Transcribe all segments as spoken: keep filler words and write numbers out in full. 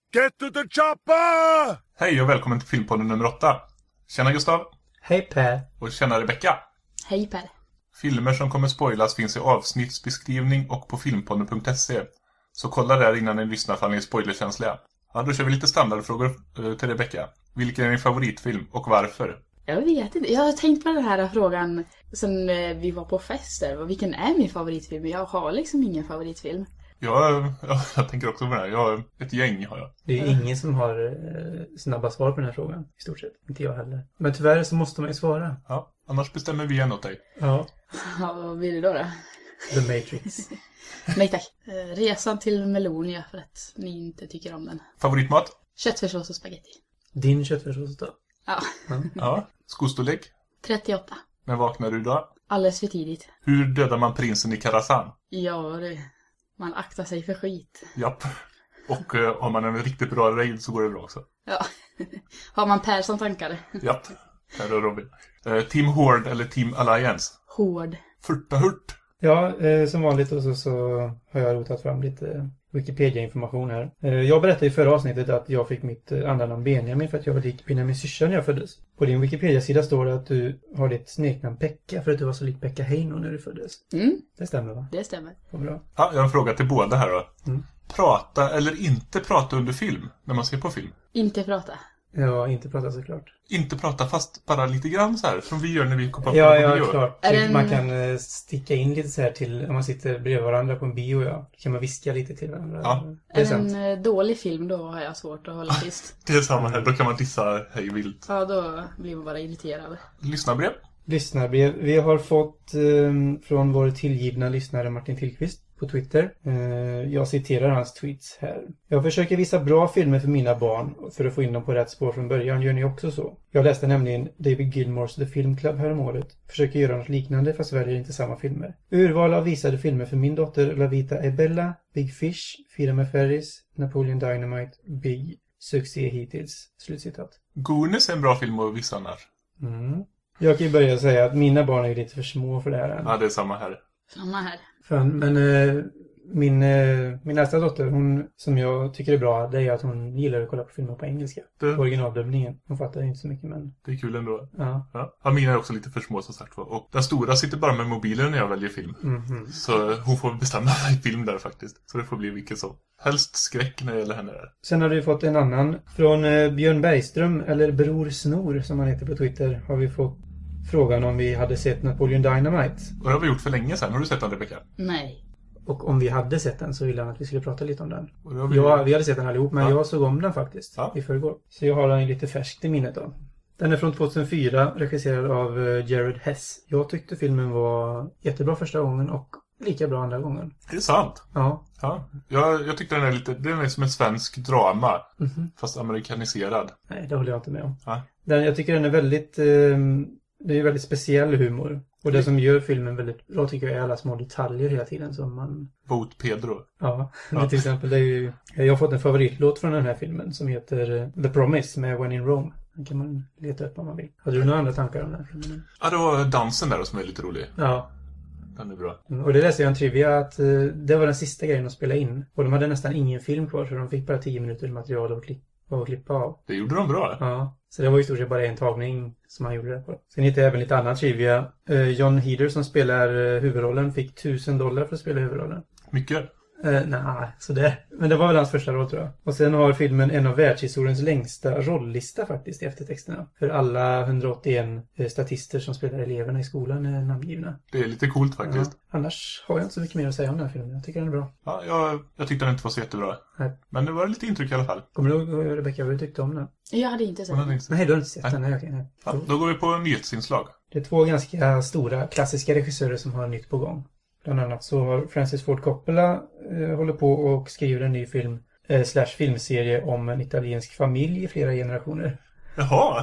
Get to the chopper! Hej och välkommen till Filmpodden nummer åtta. Tjena Gustav. Hej Per. Och tjena Rebecka. Hej Per. Filmer som kommer spoilas finns i avsnittsbeskrivning och på filmpodden punkt se. Så kolla där innan ni lyssnar för att ni är spoilerkänsliga. Ja, då kör vi lite standardfrågor till Rebecka. Vilken är din favoritfilm och varför? Jag vet inte. Jag har tänkt på den här frågan sen vi var på fester. Vilken är min favoritfilm? Jag har liksom ingen favoritfilm. Ja, jag, jag tänker också på det här. Jag har ett gäng har jag. Det är ingen som har eh, snabba svar på den här frågan, i stort sett. Inte jag heller. Men tyvärr så måste man ju svara. Ja, annars bestämmer vi en åt dig. Ja. Ja, vad blir det då då? The Matrix. Nej tack. Resan till Melonia för att ni inte tycker om den. Favoritmat? Köttfärssås och spaghetti. Din köttfärssås då? Ja. Ja. Ja. Skostorlek? trettioåtta. När vaknar du då? Alldeles för tidigt. Hur dödar man prinsen i Karazhan? Ja, det... Man aktar sig för skit. Japp. Och uh, har man en riktigt bra raid så går det bra också. Ja. Har man Per som tankare? Japp. Här är Robin. Uh, Team Horde eller Team Alliance? Hård. Furta hurt. Ja, eh, som vanligt och så, så har jag rotat fram lite Wikipedia-information här. Eh, jag berättade i förra avsnittet att jag fick mitt eh, andra namn Benjamin för att jag var lik Benjamin syrsa när jag föddes. På din Wikipedia-sida står det att du har ditt smeknamn Pekka för att du var så lik Pekka Heino när du föddes. Mm. Det stämmer va? Det stämmer. Vad bra. Ja, jag har en fråga till båda här då. Mm. Prata eller inte prata under film, när man ser på film? Inte prata. Ja, inte prata såklart. Inte prata fast bara lite grann så här, som vi gör när vi kommer på Ja, bio. ja, klart. Är Typ den- Man kan eh, sticka in lite så här till, om man sitter bredvid varandra på en bio, ja. Kan man viska lite till varandra. Ja. Det är Är sant. en eh, dålig film, då har jag svårt att hålla tyst. Det är samma här, då kan man dissa hej vilt. Ja, då blir man bara irriterad. Lyssnarbrev? Lyssnarbrev. Vi har fått eh, från vår tillgivna lyssnare Martin Tillqvist på Twitter. Eh, jag citerar hans tweets här. Jag försöker visa bra filmer för mina barn för att få in dem på rätt spår från början. Gör ni också så? Jag läste nämligen David Gilmours The Film Club häromåret. Försöker göra något liknande fast väljer inte samma filmer. Urval av visade filmer för min dotter Lavita Ebella, Big Fish, Fira med Ferris, Napoleon Dynamite, Big, succé hittills. Slutcitat. Goonies är en bra film att visa annars. Mm. Jag kan ju börja säga att mina barn är lite för små för det här än. Ja, det är samma här. Samma här. Fan, men eh, min, eh, min äldsta dotter, hon, som jag tycker är bra, det är att hon gillar att kolla på filmer på engelska. Det, På originaldubbningen. Hon fattar inte så mycket, men det är kul ändå. ja. Ja. Ja, mina är också lite för små som sagt var. Och den stora sitter bara med mobilen när jag väljer film. Mhm. Så hon får bestämma mig film där faktiskt. Så det får bli vilket som. Helst skräck när det gäller henne där. Sen har vi fått en annan från eh, Björn Bergström, eller Bror Snor som han heter på Twitter, har vi fått frågan om vi hade sett Napoleon Dynamite. Och det har vi gjort för länge sedan. Har du sett den, Rebecka? Nej. Och om vi hade sett den så ville han att vi skulle prata lite om den. Och det har vi... Ja, vi hade sett den allihop, men Ja. jag såg om den faktiskt Ja. i förrgår. Så jag har den lite färskt i minnet då. Den är från tjugohundrafyra, regisserad av eh, Jared Hess. Jag tyckte filmen var jättebra första gången och lika bra andra gången. Det är sant. Ja. Ja. Jag, jag tyckte den är lite... Den är som en svensk drama. Mhm. Fast amerikaniserad. Nej, det håller jag inte med om. Ja. Den, jag tycker den är väldigt... Eh, det är ju väldigt speciell humor. Och det som gör filmen väldigt bra tycker jag är alla små detaljer hela tiden som man... Bot Pedro. Ja, Ja. till exempel det är ju... Jag har fått en favoritlåt från den här filmen som heter eh, The Promise med When in Rome. Den kan man leta upp om man vill. Hade du några andra tankar om den här filmen? Ja, det var dansen där som är lite rolig. Ja. Den är bra. Och det läste jag en trivia att eh, det var den sista grejen att spela in. Och de hade nästan ingen film kvar så de fick bara tio minuter material att klippa, att klippa av. Det gjorde de bra. Ja. Så det var i stort sett bara en tagning som han gjorde det på. Sen hittade jag även lite annan trivia. Eh, John Heder som spelar eh, huvudrollen fick tusen dollar för att spela huvudrollen. Mycket. Eh, nej, så det. Men det var väl hans första roll tror jag. Och sen har filmen en av världshistoriens längsta rolllista faktiskt i eftertexterna. För alla hundraåttioen eh, statister som spelar eleverna i skolan är namngivna. Det är lite coolt faktiskt. Ja. Annars har jag inte så mycket mer att säga om den här filmen. Jag tycker den är bra. Ja, jag, jag tyckte den inte var så jättebra. Nej. Men det var lite intryck i alla fall. Kommer du ihåg, Rebecka, vad du tyckte om den? Jag hade inte sett Hon hade den. inte... Nej, du har inte sett Nej. den. Nej, okej, nej. Ja, då går vi på nyhetsinslag. Det är två ganska stora klassiska regissörer som har nytt på gång. Bland annat så har Francis Ford Coppola eh, håller på och skriver en ny film eh, slash filmserie om en italiensk familj i flera generationer. Jaha!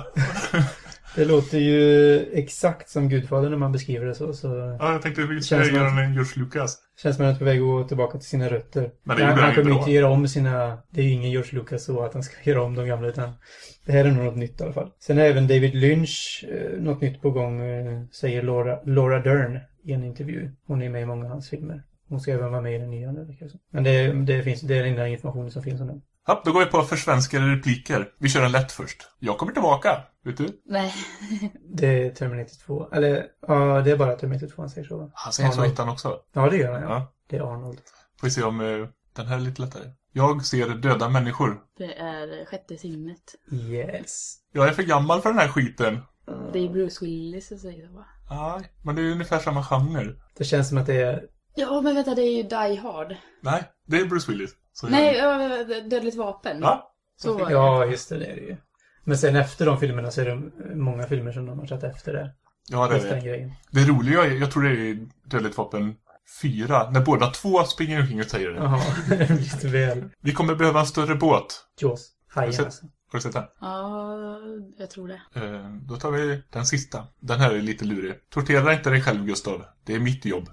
Det låter ju exakt som Gudfadern när man beskriver det så. så Ja, jag tänkte att vi Känns skulle som göra att- en George Lucas. känns som att han är på väg att gå tillbaka till sina rötter. Men det han gjorde han han ju kommer bra. inte göra om sina... Det är ju ingen George Lucas så att han ska göra om de gamla utan det här är nog något nytt i alla fall. Sen är även David Lynch eh, något nytt på gång, eh, säger Laura, Laura Dern i en intervju. Hon är med i många av hans filmer. Hon ska även vara med i den nya. Men det, det, finns, det är den enda informationen som finns om den. Ja, då går vi på försvenskade repliker. Vi kör en lätt först. Jag kommer tillbaka, vet du? Nej. Det är Terminator två. Eller, ja, det är bara Terminator två han säger så. Han säger så hittan också. Ja, det gör han, ja. Ja. Det är Arnold. Får vi se om uh, den här är lite lättare. Jag ser döda människor. Det är sjätte sinnet. Yes. Jag är för gammal för den här skiten. Det är Bruce Willis som säger så, va? Nej, men det är ungefär samma genre. Det känns som att det är... Ja, men vänta, det är ju Die Hard. Nej, det är Bruce Willis. Så Nej, jag... ja, Dödligt vapen. Ja. Så var det. Ja, just det, det är det ju. Men sen efter de filmerna så är det många filmer som de har satt efter det. Ja, det är Efter den det. grejen. Det roliga är, jag tror det är Dödligt vapen fyra, när båda två springer omkring och säger det. Jaha, lite väl. Vi kommer behöva en större båt. Jaws. Hajen sett? alltså. Har du sett den? Ja, jag tror det. Eh, då tar vi den sista. Den här är lite lurig. Tortera inte dig själv, Gustav. Det är mitt jobb.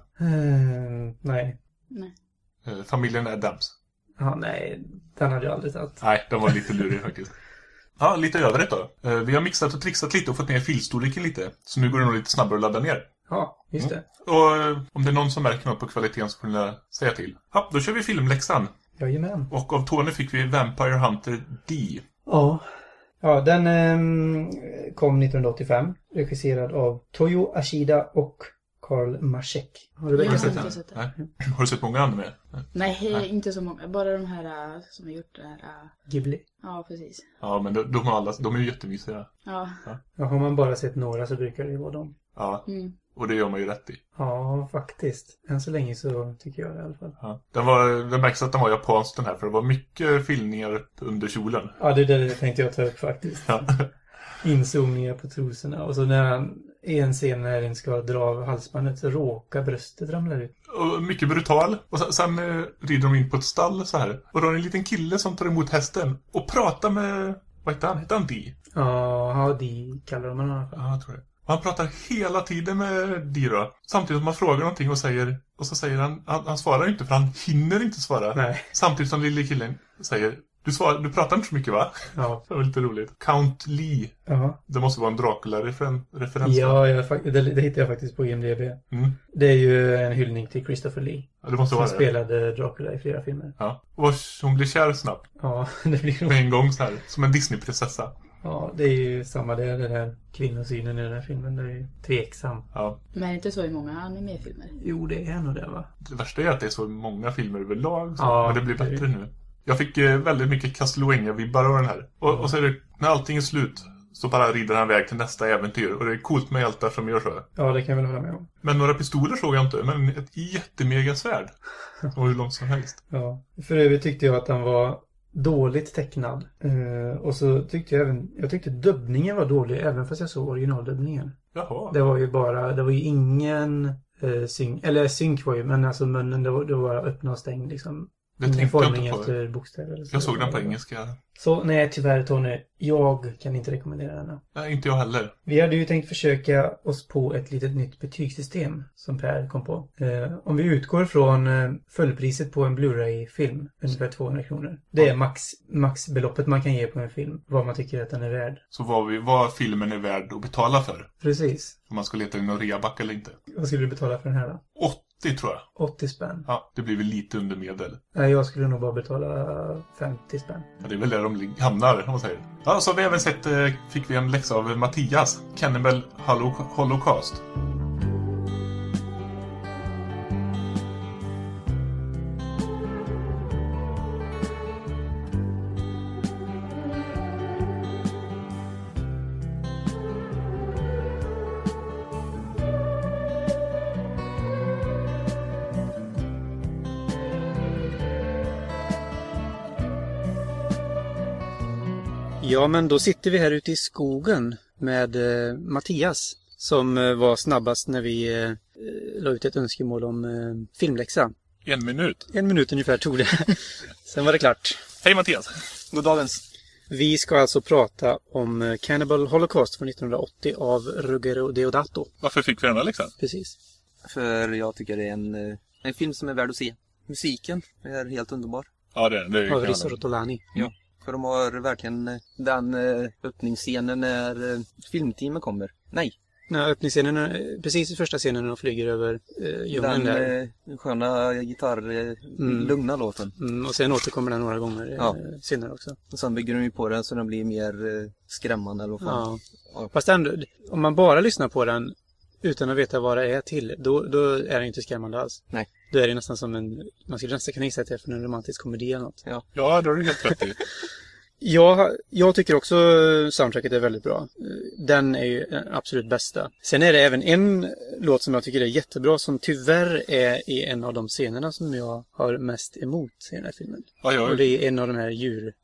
Mm, nej. Nej. Eh, familjen Adams. Ja, nej. Den hade jag aldrig tagit. Nej, den var lite lurig faktiskt. Ja, lite övrigt då. Eh, vi har mixat och trixat lite och fått ner filstorleken lite. Så nu går det nog lite snabbare att ladda ner. Ja, just det. Mm. Och eh, om det är någon som märker något på kvaliteten så får ni säga till. Ja, då kör vi filmläxan. Jajamän. Och av Tony fick vi Vampire Hunter D. Ja. Ja, den ehm, kom nittonhundraåttiofem. Regisserad av Toyo Ashida och Karl Maszek. Har du Jag väl har sett inte den? sett det. Nej. Har du sett många andra med? Nej, Nej. inte så många. Bara de här äh, som har gjort det här. äh, Ghibli. Ja, precis. Ja, men de, de, har alla, de är ju jättemysiga. Ja. Ja, har man bara sett några så brukar det ju vara dem. Ja, Mm. och det gör man ju rätt i. Ja, faktiskt. Än så länge så tycker jag det i alla fall. Ja. Den var, det märks att den var japansk den här, för det var mycket filmningar under kjolen. Ja, det, det tänkte jag ta upp faktiskt. Ja. Inzoomningar på trosorna. Och så när han, i en scen när den ska dra av halsbandet så råkar bröstet ramlar ut. Och mycket brutal. Och sen, sen eh, rider de in på ett stall så här. Och då är det en liten kille som tar emot hästen och pratar med... Vad heter han? Heter han Dee? Ja, de kallar de honom i alla fall. Ja, jag tror det. Och han pratar hela tiden med Dee då. Samtidigt som man frågar någonting och säger... Och så säger han... Han, han svarar inte för han hinner inte svara. Nej. Samtidigt som lille killen säger... Du, svar, du pratar inte så mycket, va? Ja. Det var lite roligt. Count Lee. Ja, Det måste vara en Dracula-referens. ja jag, fak- det, det hittade jag faktiskt på I M D B. Mm. Det är ju en hyllning till Christopher Lee. Ja, det måste Som vara det. spelade Dracula i flera filmer. Ja. Och hon blir kär snabbt. Ja, det blir Med en gång så här. Som en Disney-prinsessa. Ja, det är ju samma det. Den här kvinnosynen i den här filmen. Det är ju tveksam. Ja. Men inte så i många animefilmer. Jo, det är nog det, va? Det värsta är att det är så många filmer överlag. Så. Ja, Men det blir det är bättre nu. Jag fick eh, väldigt mycket Castlevania-vibbar av den här. Och, och så är det, när allting är slut, så bara rider han väg till nästa äventyr. Och det är coolt med hjältar som gör så. Ja, det kan jag väl hålla med om. Men några pistoler såg jag inte. Men ett jättemega svärd. Och hur långt som helst. Ja. För övrigt tyckte jag att han var dåligt tecknad. Eh, och så tyckte jag även... Jag tyckte dubbningen var dålig, även fast jag såg originaldubbningen. Jaha. Det var ju bara... Det var ju ingen eh, synk... Eller synk var ju, men alltså munnen, det var, det var bara öppna och stängd liksom. Det Ingen tänkte jag formning inte på. efter bokstäver. eller så. Jag såg den på engelska. Så nej, tyvärr Tony. Jag kan inte rekommendera den. Nej, inte jag heller. Vi hade ju tänkt försöka oss på ett litet nytt betygssystem som Per kom på. Eh, om vi utgår från eh, fullpriset på en Blu-ray-film, ungefär tvåhundra kronor. Det är max, maxbeloppet man kan ge på en film, vad man tycker att den är värd. Så vad, vi, vad filmen är värd att betala för. Precis. Om man ska leta in någon reaback eller inte. Vad skulle du betala för den här då? åttio tror jag. åttio spänn. Ja, det blir väl lite under medel. Nej, jag skulle nog bara betala femtio spänn. Ja, det är väl där de lig- hamnar, om man säger. Ja, så har vi även sett, eh, fick vi en läxa av Mattias. Cannibal Holo- Holocaust. Ja, men då sitter vi här ute i skogen med eh, Mattias som eh, var snabbast när vi eh, la ut ett önskemål om eh, filmläxa. En minut. En minut ungefär tog det. Sen var det klart. Hej Mattias. God dagens. Vi ska alltså prata om eh, Cannibal Holocaust från nittonhundraåttio av Ruggero Deodato. Varför fick vi den här läxan? Precis. För jag tycker det är en, eh, en film som är värd att se. Musiken är helt underbar. Ja, det är det. Av Är Riso Rotolani. Ja. För de har verkligen eh, den eh, öppningsscenen när eh, filmteamet kommer. Nej, när öppningsscenen, är- precis i första scenen när de flyger över eh, djungeln Den där. eh, sköna gitarr, eh, lugna låten. Mm, och sen återkommer den några gånger eh, Ja. senare också. Och sen bygger de ju på den så den blir mer eh, skrämmande eller vad fan. Ja. Ja. Fast ändå, om man bara lyssnar på den utan att veta vad det är till, då, då är den inte skrämmande alls. Nej. Då är det nästan som en, man skulle nästan kunna gissa att det är från en romantisk komedi eller något. Ja. Ja, det har du helt rätt i. Jag, jag tycker också soundtracket är väldigt bra. Den är ju den absolut bästa. Sen är det även en låt som jag tycker är jättebra som tyvärr är i en av de scenerna som jag har mest emot i den här filmen. Ja, jag, Och det är en av de här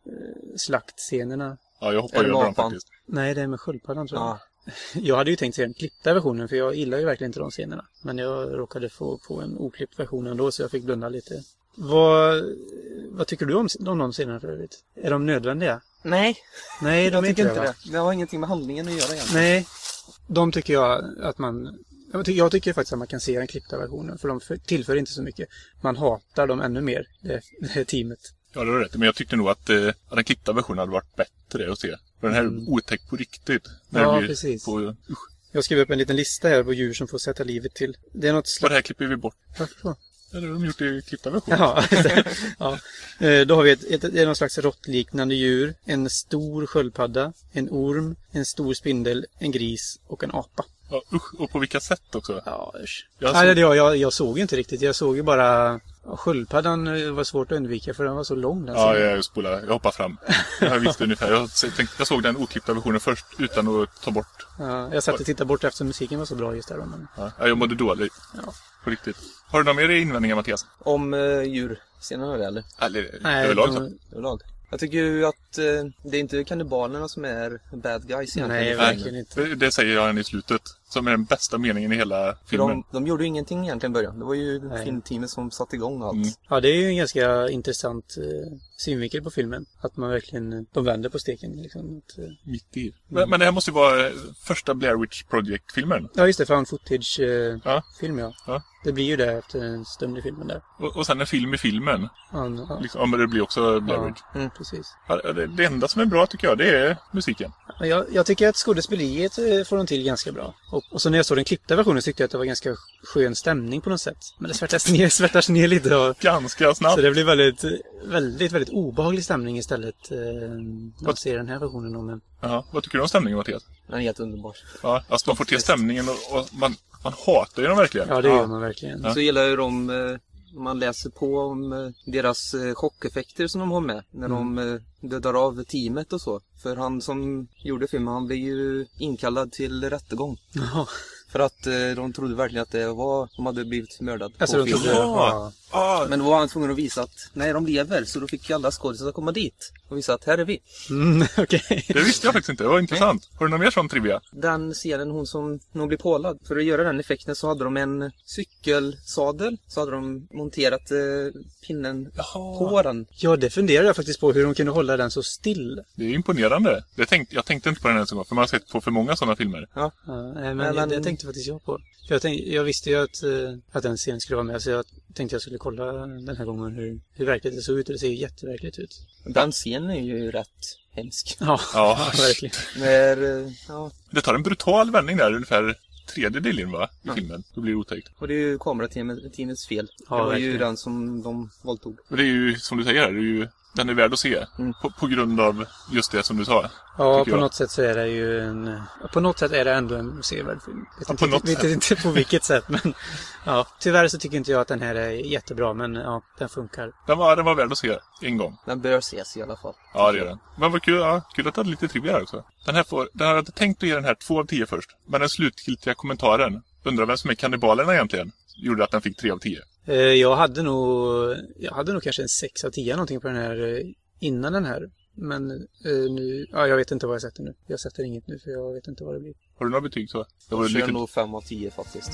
djurslaktscenerna. ja, jag hoppar Är det över den apan? faktiskt. Nej, det är med sköldpaddan tror jag. Ja. Jag hade ju tänkt se den klippta versionen för jag gillar ju verkligen inte de scenerna. Men jag råkade få på en oklippt version ändå så jag fick blunda lite. Vad, vad tycker du om, om de scenerna för övrigt? Är de nödvändiga? Nej, Nej, de jag är tycker inte inte det. Va? det. Det har ingenting med handlingen att göra egentligen. Nej, de tycker jag att man... Jag tycker, jag tycker faktiskt att man kan se den klippta versionen för de för, tillför inte så mycket. Man hatar dem ännu mer, det, det teamet. Ja, det var rätt. Men jag tyckte nog att, eh, att den klippta versionen hade varit bättre att se. För den här är otäck på riktigt. När Ja, det blir precis. På, usch. Jag skrev upp en liten lista här på djur som får sätta livet till. Det är något Vad slags... det här klipper vi bort. Varför då? Ja, det har de gjort i klippta versionen. Jaha, ja. Eh, Då har vi ett, ett, det är någon slags råttliknande djur. En stor sköldpadda, en orm, en stor spindel, en gris och en apa. Ja, usch. Och på vilka sätt också. Ja, usch. Jag Nej, såg- det, jag, jag, jag såg ju inte riktigt. Jag såg ju bara... Ja, sköldpaddan eh, var svårt att undvika för den var så lång. Den Ja, scenen. jag spolade. Jag hoppar fram. Jag visste ungefär. Jag, tänkte, jag såg den oklippta versionen först utan att ta bort. Ja, jag satt och tittade bort eftersom musiken var så bra just där. Men... Ja, jag mådde dåligt. Ja. På riktigt. Har du några mer invändningar, Mattias? Om eh, djurscenerna det, eller? Eller Nej, överlag så. de- Överlag. Jag tycker ju att eh, det är inte kannibalerna som är bad guys egentligen. Nej, i verkligen filmen. inte. Det, det säger jag i slutet. Som är den bästa meningen i hela För filmen. de, de gjorde ju ingenting egentligen i början. Det var ju Nej. filmteamet som satte igång allt. Mm. Ja, det är ju en ganska intressant eh, synvinkel på filmen. Att man verkligen, de vänder på steken liksom. Att, eh, Mitt i. Men, men det här måste ju vara eh, första Blair Witch Project-filmen. ja, just det, found footage-film Ja. eh, film, ja. Ja. Det blir ju det efter en stund i filmen där. Och, och sen en film i filmen. Ja, ja, Liksom, ja, men det blir också Blair Witch. ja precis. Ja, det, det enda som är bra tycker jag, det är musiken. Ja, Jag, jag tycker att skådespeleriet eh, får de till ganska bra. Och, och så när jag såg den klippta versionen tyckte jag att det var ganska skön stämning på något sätt. Men det svärtas ner, svärtas ner lite och, Ganska snabbt. så det blir väldigt, väldigt, väldigt obehaglig stämning istället eh, när man ser den här versionen. Om en... Ja, vad tycker du om stämningen, Mattias? Den är helt underbar. Ja, alltså man får till stämningen och, och man, man hatar ju dem verkligen. Ja, det Ja. gör man verkligen. Ja. Så gillar ju de, eh, om man läser på om eh, deras eh, chockeffekter som de har med. När Mm. de eh, dödar av teamet och så. För han som gjorde filmen, han blev ju inkallad till rättegång. Jaha. För att eh, de trodde verkligen att det var, de hade blivit mördad Alltså, på de film. trodde, Ja. ja. Ah, Men då var han tvungen att visa att nej, de lever. Så då fick alla skådespelare komma dit och visa att här är vi. Mm, okej. det visste jag faktiskt inte, det var intressant. Har du någon mer sån trivia? Den scenen, hon som när hon blir pålad. För att göra den effekten så hade de en cykelsadel. Så hade de monterat eh, pinnen på den. Ja, det funderar jag faktiskt på hur de kunde hålla den så still. Det är imponerande. Det tänkte, jag tänkte inte på den ens en gång, för man har sett på för många sådana filmer. Ja. Ja, nej, men, Nej, men- Det, det tänkte faktiskt jag på. För jag, tänkte, jag visste ju att, eh, att den scenen skulle vara med, så jag tänkte jag skulle kolla den här gången hur, hur verkligt det såg ut. Och det ser ju jätteverkligt ut. Den scenen är ju rätt hemsk. Ja, Ja. verkligen. När, eh, ja, Det tar en brutal vändning där, ungefär tredjedelen va, i Ja. filmen. Då blir det otäckt. och det är ju kamerateamets fel. Ja, det var ju verkligen. den som de våldtog. Men det är ju, som du säger, det är ju, den är värd att se. Mm. På, på grund av just det som du sa. Ja, tycker på jag. något sätt så är det ju en... På något sätt är det ändå en sevärd film. Jag Ja, vet, på inte, något vet sätt. inte på vilket sätt, men... Ja, tyvärr så tycker inte jag att den här är jättebra, men ja, den funkar. Den var, den var värd att se en gång. Den bör ses i alla fall. Ja, det är den. Men vad kul, ja, kul att du hade lite trivia här också. Den här får, den hade tänkt att ge den här två av tio först. Men den slutgiltiga kommentaren, undrar vem som är kannibalerna egentligen, gjorde att den fick tre av tio. Eh, Jag hade nog... Jag hade nog kanske en sex av tio någonting på den här eh, innan den här. Men eh, nu... Ja, jag vet inte vad jag sätter nu. Jag sätter inget nu för jag vet inte vad det blir. Har du några betyg så? Det var Jag kör lite... nog fem av tio faktiskt.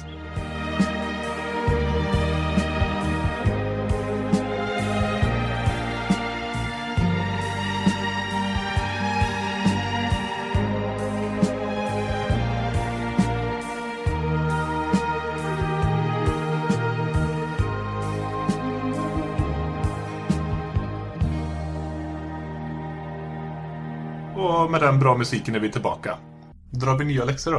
Och med den bra musiken är vi tillbaka. Drar vi nya läxor då?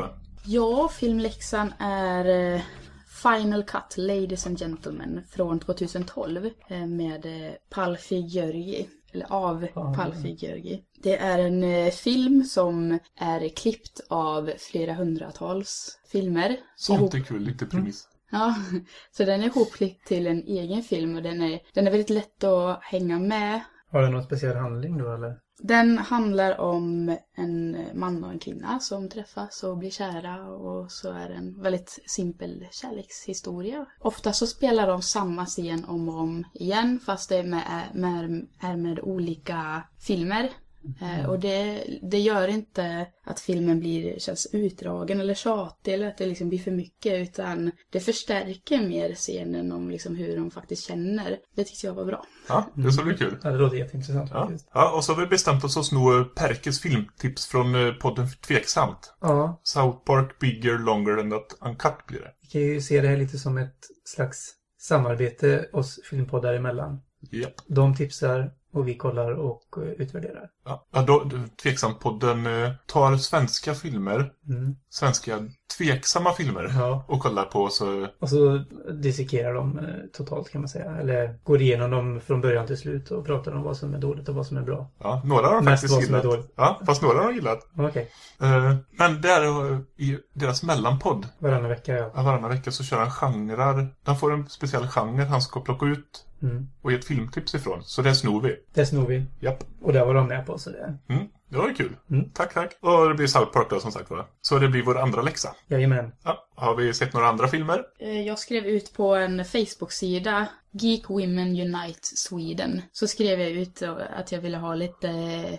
Ja, filmläxan är eh, Final Cut, Ladies and Gentlemen från tjugohundratolv eh, med eh, Palfi Georgi. Eller av Ah, Palfi Georgi. Det är en eh, film som är klippt av flera hundratals filmer. Sånt är kul, lite premiss. Ja, så den är ihopklippt till en egen film och den är, den är väldigt lätt att hänga med. Har den någon speciell handling då eller? Den handlar om en man och en kvinna som träffas och blir kära och så är det en väldigt simpel kärlekshistoria. Ofta så spelar de samma scen om och om igen fast det är med, med, är med olika filmer. Mm. Eh, och det, det gör inte att filmen blir, känns utdragen eller tjatig eller att det liksom blir för mycket utan det förstärker mer scenen om liksom hur de faktiskt känner. Det tyckte jag var bra. Ja, det ska bli kul. Ja, det låter jätteintressant Ja. faktiskt. Ja, och så har vi bestämt oss att sno Perkes filmtips från eh, podden Tveksamt. Ja, South Park, Bigger, Longer and That Uncut blir det. vi kan ju se det här lite som ett slags samarbete oss filmpoddar emellan. Japp. De tipsar och vi kollar och uh, utvärderar. Ja, ja då, Tveksamt-podden eh, tar svenska filmer, Mm. svenska tveksamma filmer Ja. och kollar på så... Och så dissekerar de eh, totalt kan man säga. Eller går igenom dem från början till slut och pratar om vad som är dåligt och vad som är bra. Ja, några har de Mest faktiskt vad som är gillat. dåligt. Ja, fast några har de gillat. Okej, Eh, men där eh, i deras mellanpodd, varannan vecka ja. ja, varannan vecka så kör han genrer. Han får en speciell genre han ska plocka ut Mm. och ge ett filmtips ifrån. Så det snor vi. Det snor vi. Japp. Och där var de med på så det. Mm, det var ju kul. Mm. Tack, tack. Och det blir South Park då som sagt va? Så det blir vår andra läxa. Jajamän. Ja, har vi sett några andra filmer? Eh, Jag skrev ut på en Facebook-sida, Geek Women Unite Sweden. Så skrev jag ut att jag ville ha lite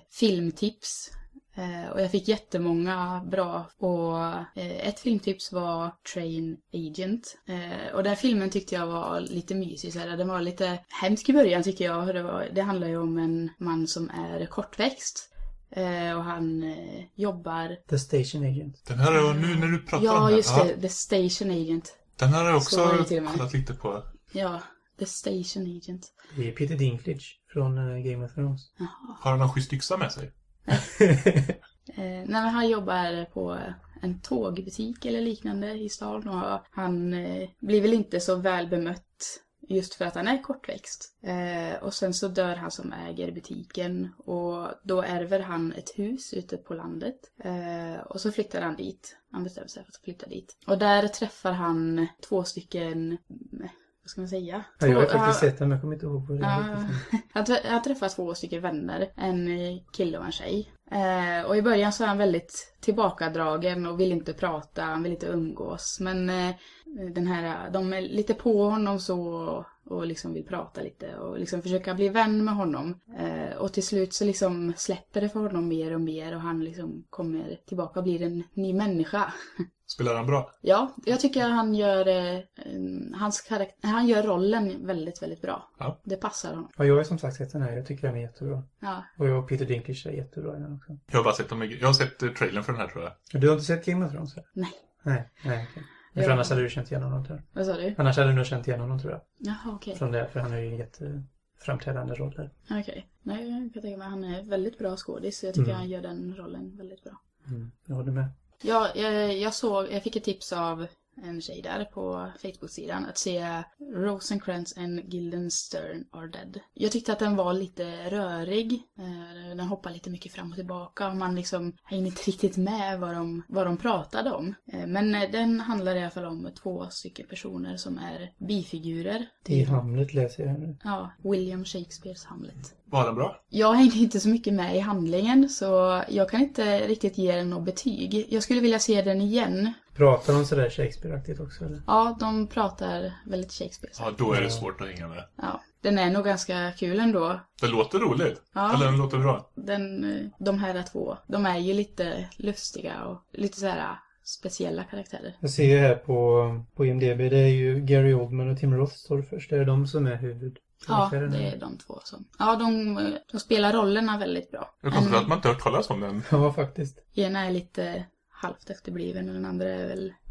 filmtips. Eh, Och jag fick jättemånga bra. Och eh, ett filmtips var Train Agent. Eh, Och den filmen tyckte jag var lite mysig. Så här. Den var lite hemsk i början tycker jag. Det, var, det handlar ju om en man som är kortväxt. Eh, Och han eh, jobbar... The Station Agent. Den här är nu när du pratar om Ja, den. just det. The Station Agent. Den här har jag Så var också det till och med. kollat lite på. Ja, The Station Agent. Det är Peter Dinklage från uh, Game of Thrones. Har han någon schysst yxa med sig? Eh, nej, men han jobbar på en tågbutik eller liknande i stan och han eh, blir väl inte så väl bemött just för att han är kortväxt. Eh, och sen så dör han som äger butiken och då ärver han ett hus ute på landet. Eh, och så flyttar han dit. Han bestämmer sig för att flytta dit. Och där träffar han två stycken... Vad ska man säga? Ja, jag har Två- faktiskt ja, sett den men jag kommer inte ihåg vad det Ja, är. han, trä- han träffar två stycken vänner, en kille och en tjej. Eh, och i början så är han väldigt tillbakadragen och vill inte prata, han vill inte umgås. Men eh, den här, de är lite på honom så och liksom vill prata lite och liksom försöka bli vän med honom. Eh, och till slut så liksom släpper det för honom mer och mer och han liksom kommer tillbaka och blir en ny människa. Spelar han bra? Ja, jag tycker att han gör, eh, hans karaktär, han gör rollen väldigt, väldigt bra. Ja. Det passar honom. Ja, jag har som sagt sett den här. Jag tycker den är jättebra. Ja. Och jag och Peter Dinklage är jättebra i den också. Jag har bara sett dem i... Jag har sett uh, trailern för den här tror jag. Du har inte sett Game of Thrones? Eller? Nej. Nej, nej. Okay. Men för Ja. annars hade du känt igen honom tror jag. Vad sa du? Annars hade du nog känt igen honom tror jag. Jaha, okej. Från det, för han är ju en jätteframträdande roll där. Okej. Nej, jag kan tänka mig att han är väldigt bra skådis. Så jag tycker Mm. han gör den rollen väldigt bra. Mm. Jag håller med. Ja, jag, jag såg, jag fick ett tips av en tjej där på Facebook-sidan att se Rosencrantz and Guildenstern Are Dead. Jag tyckte att den var lite rörig. Eh, Den hoppar lite mycket fram och tillbaka och man liksom hänger inte riktigt med vad de, vad de pratade om. Eh, Men eh, den handlar i alla fall om två stycken personer som är bifigurer. I Hamlet läser jag nu. Ja, William Shakespeares Hamlet. Var den bra? Jag hängde inte så mycket med i handlingen så jag kan inte riktigt ge den något betyg. Jag skulle vilja se den igen. Pratar de sådär Shakespeare-aktigt också eller? Ja, de pratar väldigt Shakespeare. Ja, då är det svårt att hänga med. Ja, den är nog ganska kul ändå. Det låter roligt. Ja. Eller den låter bra. Den, de här två, de är ju lite lustiga och lite så här speciella karaktärer. Jag ser ju här på, på I M D B, det är ju Gary Oldman och Tim Roth står först. Det är de som är huvud. Ja, det är de två som... Ja, de, de spelar rollerna väldigt bra. Jag konstigt En- att man inte har hört talas om den. Ja, faktiskt. Ena är lite halvt efterbliven och den andra är väl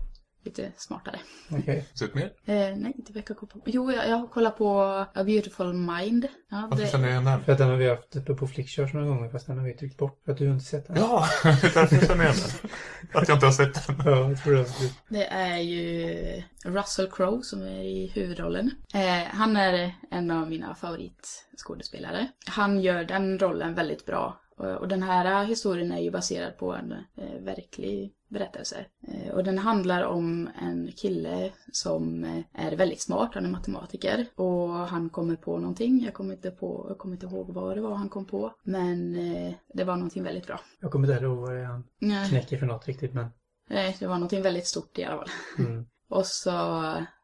lite smartare. Okej. Okay. Sett mer? Eh, nej, inte vecka på. Jo, jag, jag har kollat på A Beautiful Mind. Ja, Varför det... känner jag igen den? För att den har vi haft uppe på Flickchart några gånger, fast den har vi tryckt bort. För att du inte sett den. Ja, därför känner jag igen den. Att jag inte har sett den. Ja, jag tror det. Det är ju Russell Crowe som är i huvudrollen. Eh, han är en av mina favoritskådespelare. Han gör den rollen väldigt bra. Och, och den här historien är ju baserad på en eh, verklig berättelse. Eh, och den handlar om en kille som eh, är väldigt smart, han är matematiker. Och han kommer på någonting, jag kommer inte, på, jag kommer inte ihåg vad det var han kom på. Men eh, det var någonting väldigt bra. Jag kommer inte ihåg vad det är han Nej. knäcker för något riktigt, men... Nej, det var någonting väldigt stort i alla fall. Mm. Och så...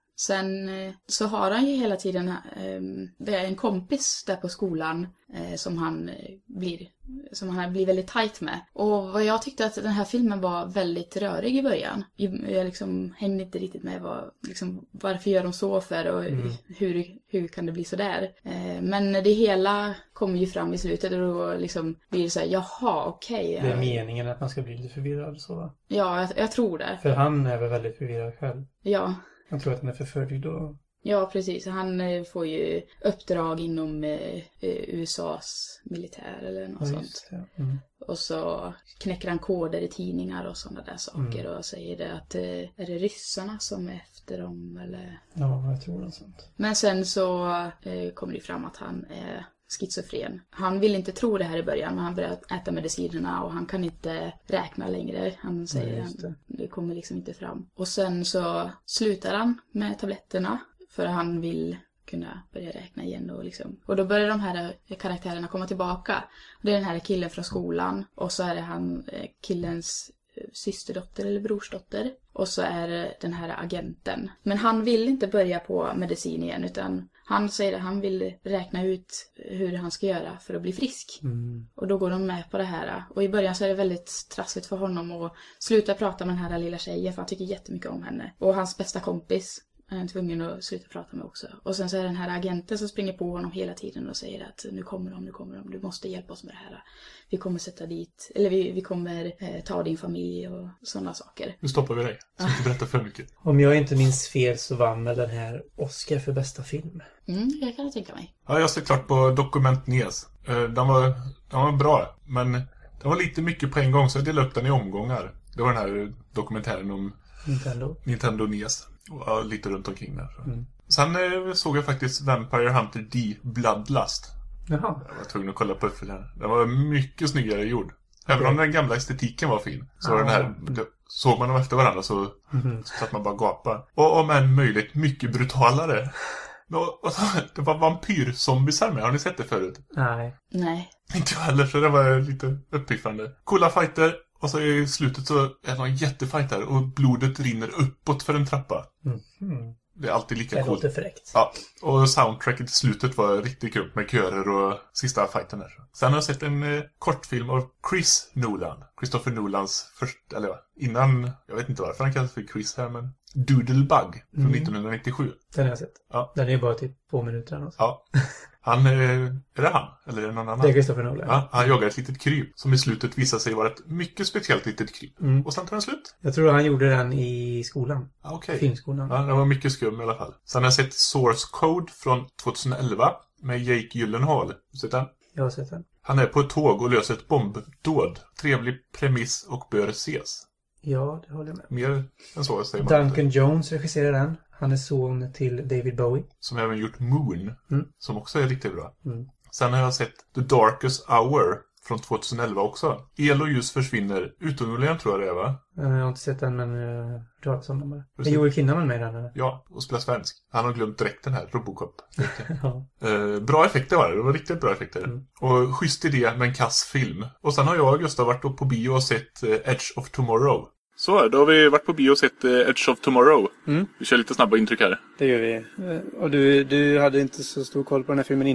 Sen så har han ju hela tiden, eh, det är en kompis där på skolan eh, som han blir, som han blir väldigt tajt med. Och vad jag tyckte att den här filmen var väldigt rörig i början. Jag liksom hängde inte riktigt med vad, liksom, varför gör de så för och Mm. hur, hur kan det bli så där. Eh, men det hela kommer ju fram i slutet och då liksom blir det så här, jaha, okej. Det är meningen att man ska bli lite förvirrad så, va? Ja, jag, jag tror det. För han är väl väldigt förvirrad själv. Ja. Jag tror att han är förföljd och... Ja, precis. Han eh, får ju uppdrag inom eh, U S A:s militär eller något Ja, sånt. just det. Mm. Och så knäcker han koder i tidningar och sådana där saker Mm. och säger det att eh, är det ryssarna som är efter dem eller... Ja, jag tror något sånt. Men sen så eh, kommer det fram att han är schizofren. Han vill inte tro det här i början, men han börjar äta medicinerna och han kan inte räkna längre. Han säger Nej, att just det. det kommer liksom inte fram. Och sen så slutar han med tabletterna för han vill kunna börja räkna igen och liksom. Och då börjar de här karaktärerna komma tillbaka. Det är den här killen från skolan och så är det han eh, killens eh, systerdotter eller brorsdotter. Och så är det den här agenten. Men han vill inte börja på medicin igen utan han säger att han vill räkna ut hur han ska göra för att bli frisk. Mm. Och då går de med på det här. Och i början så är det väldigt trassligt för honom att sluta prata med den här lilla tjejen för han tycker jättemycket om henne. Och hans bästa kompis är han tvungen att sluta prata med också. Och sen så är den här agenten som springer på honom hela tiden och säger att nu kommer de, nu kommer de, du måste hjälpa oss med det här. Vi kommer sätta dit, eller vi, vi kommer eh, ta din familj och sådana saker. Nu stoppar vi dig, så inte berätta för mycket. Om jag inte minns fel så vann väl den här Oscar för bästa film. Mm, det kan jag tänka mig. Ja, jag ser klart på Dokument Nes. Eh, Den var, den var bra, men den var lite mycket på en gång så jag delade upp den i omgångar. Det var den här dokumentären om Nintendo. Nintendo Nes. Och lite runt omkring där. Så. Mm. Sen eh, såg jag faktiskt Vampire Hunter D Bloodlust. Jaha. Jag var tvungen att kolla på uppföljaren. Den var mycket snyggare gjord. Även om den gamla estetiken var fin. Så var den här, såg man dem efter varandra så, Mm. så att man bara gapar. Och om än möjligt mycket brutalare. Och, och, det var vampyrzombisar med. Har ni sett det förut? Nej. Nej. Inte jag heller, så det var lite uppiffande. Coola fighter. Och så i slutet så är det en jättefight där. Och blodet rinner uppåt för en trappa. Mm. Mm. Det är alltid lika Det coolt. låter fräckt. Ja, och soundtracket i slutet var riktigt kul med körer och sista fighten där. Sen har jag sett en eh, kortfilm av Chris Nolan. Christopher Nolans första, eller ja, innan, jag vet inte varför han kallas för Chris här, men Doodlebug från Mm. nittonhundranittiosju. Den har jag sett. Ja. Den är ju bara typ två minuter eller något. Ja. Han, eh, är det han? Eller är det någon annan? Det är Christopher Nolan. Ja, han jagar ett litet kryp som i slutet visar sig vara ett mycket speciellt litet kryp. Mm. Och sen tar den slut. Jag tror han gjorde den i skolan. Ja, okej. Filmskolan. Ja, den var mycket skum i alla fall. Sen har jag sett Source Code från tjugoelva med Jake Gyllenhaal. Har du sett den? Jag har sett den. Han är på ett tåg och löser ett bombdåd. Trevlig premiss och bör ses. Ja, det håller jag med. Mer än så säger man Duncan inte. Jones regisserar den. Han är son till David Bowie. Som även gjort Moon. Mm. Som också är riktigt bra. Mm. Sen har jag sett The Darkest Hour från tjugoelva också. El och ljus försvinner. Utomjordingen tror jag det är, va? Eh, Jag har inte sett den, men jag har hört talas om den bara. du Är sett? Joel Kinnaman med i den, eller? Ja, och spelar svensk. Han har glömt direkt den här, Robocop. Ja. Eh, bra effekter var det, det var riktigt bra effekter. Mm. Och schysst idé med en kass film. Och sen har jag och Gustav varit upp på bio och sett eh, Edge of Tomorrow. Så, då har vi varit på bio och sett eh, Edge of Tomorrow. Mm. Vi kör lite snabba intryck här. Det gör vi. Eh, Och du, du hade inte så stor koll på den här filmen innan?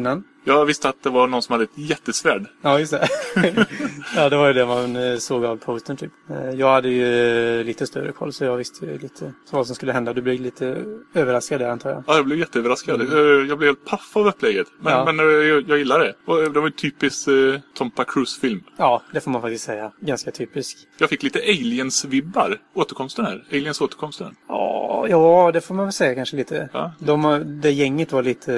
Jag visste att det var någon som hade ett jättesvärd. Ja, just det. Ja, det var ju det man såg av postern typ. Jag hade ju lite större koll så jag visste ju lite vad som skulle hända. Du blev lite överraskad där, antar jag. Ja, jag blev jätteöverraskad. Mm. Jag blev helt paff av upplägget. Men, ja. men jag, jag gillar det. Och det var en typisk eh, Tom Cruise-film. Ja, det får man faktiskt säga. Ganska typisk. Jag fick lite Aliens-vibbar. Återkomsten här. Aliens återkomsten. Ja, ja, det får man väl säga kanske lite. Ja. De, det gänget var lite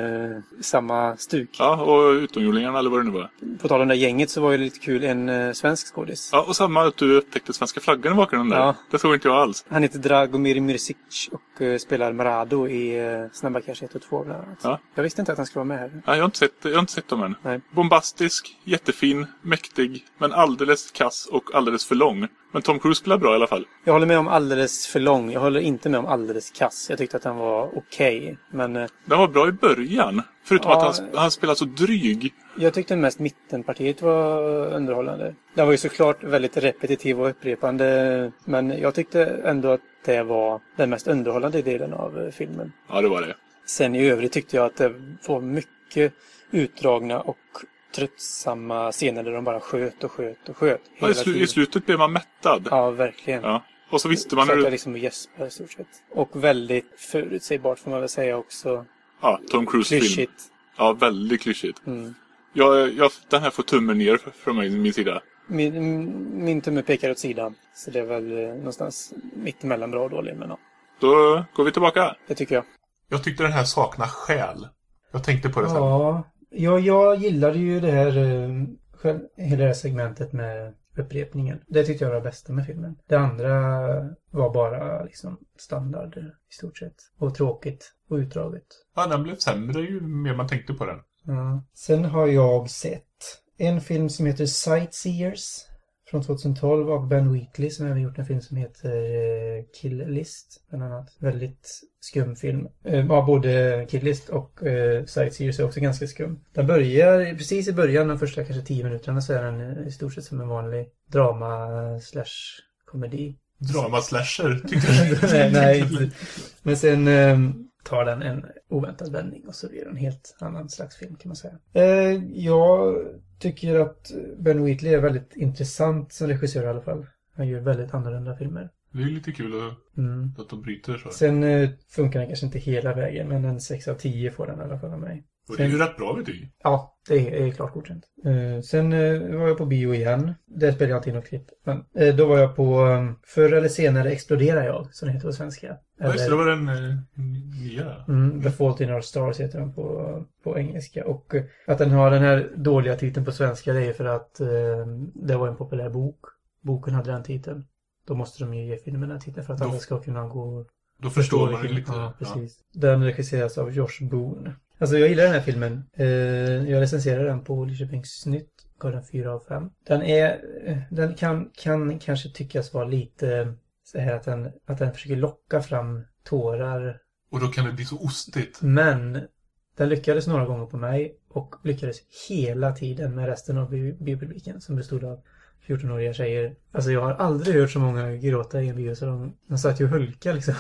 eh, samma stuk. Ja, och utomjordingarna eller vad det nu var. På tal om det gänget så var det lite kul en eh, svensk skådis. Ja, och samma att du upptäckte svenska flaggan i bakgrunden där. Ja. Det såg inte jag alls. Han heter Dragomir Mirsic och eh, spelar Marado i eh, Snabba Cash ett och två bland annat. Ja. Jag visste inte att han skulle vara med här. Ja, jag har inte sett, jag har inte sett dem än. Nej. Bombastisk, jättefin, mäktig, men alldeles kass och alldeles för lång. Men Tom Cruise spelar bra i alla fall. Jag håller med om alldeles för lång. Jag håller inte med om alldeles kass. Jag tyckte att han var okej. Okay, men... Den var bra i början. Förutom ja, att han, han spelade så dryg. Jag tyckte mest mittenpartiet var underhållande. Den var ju såklart väldigt repetitiv och upprepande. Men jag tyckte ändå att det var den mest underhållande delen av filmen. Ja, det var det. Sen i övrigt tyckte jag att det var mycket utdragna och tröttsamma scener där de bara sköt och sköt och sköt. Ja, i, sl- I slutet blev man mättad. Ja, verkligen. Ja. Och så visste man... Så hur... att jag liksom gäspade i stort sett. Och väldigt förutsägbart får man väl säga också. Ja, Tom Cruise-film. Klyschigt. Ja, väldigt klyschigt. Mm. Jag, jag, den här får tummen ner från mig, min sida. Min, min tumme pekar åt sidan. Så det är väl någonstans mitt emellan bra och dålig. Men ja. Då går vi tillbaka. Det tycker jag. Jag tyckte den här saknar själ. Jag tänkte på det sen. Ja, ja jag gillade ju det här, själv, hela det här segmentet med upprepningen. Det tyckte jag var det bästa med filmen. Det andra var bara liksom standard i stort sett. Och tråkigt och utdraget. Ja, den blev sämre ju mer man tänkte på den. Ja. Sen har jag sett en film som heter Sightseers från tjugohundratolv av Ben Wheatley som har gjort en film som heter Kill List bland annat. Väldigt skum film. Ja, både Kill List och uh, Sightseers är också ganska skum. Den börjar, precis i början, de första kanske tio minuterna så är den i stort sett som en vanlig drama slash komedi. Drama slasher tycker jag. nej, nej, inte. Men sen um, tar den en oväntad vändning och så blir det en helt annan slags film kan man säga. Uh, jag tycker att Ben Wheatley är väldigt intressant som regissör i alla fall. Han gör väldigt annorlunda filmer. Det är lite kul att, mm. att de bryter så. Sen uh, funkar den kanske inte hela vägen, men en sex av tio får den i alla fall av mig. Och det är ju rätt bra betyg. Ja, det är, är klart godkänt. Uh, sen uh, var jag på bio igen. Där spelade jag inte in något klipp. Men, uh, då var jag på um, Förr eller senare exploderar jag, som det heter på svenska. Ja, just det, var den uh, nya. Mm, The Fault in Our Stars heter den på, på engelska. Och uh, att den har den här dåliga titeln på svenska, det är för att uh, det var en populär bok. Boken hade den titeln. Då måste de ju ge filmen den titeln för att då, alla ska kunna gå... Då förstår man ju lite. Ja, precis. Ja. Den regisseras av Josh Boone. Alltså jag gillar den här filmen. Uh, jag recenserar den på Lidköpings Nytt. Gav den fyra av fem. Den är... Den kan, kan kanske tyckas vara lite... Så här att den, att den försöker locka fram tårar. Och då kan det bli så ostigt. Men den lyckades några gånger på mig. Och lyckades hela tiden med resten av biopubliken. Som bestod av fjortonåriga tjejer. Alltså jag har aldrig hört så många gråta i en bio. Så de, de satt ju och hulka liksom.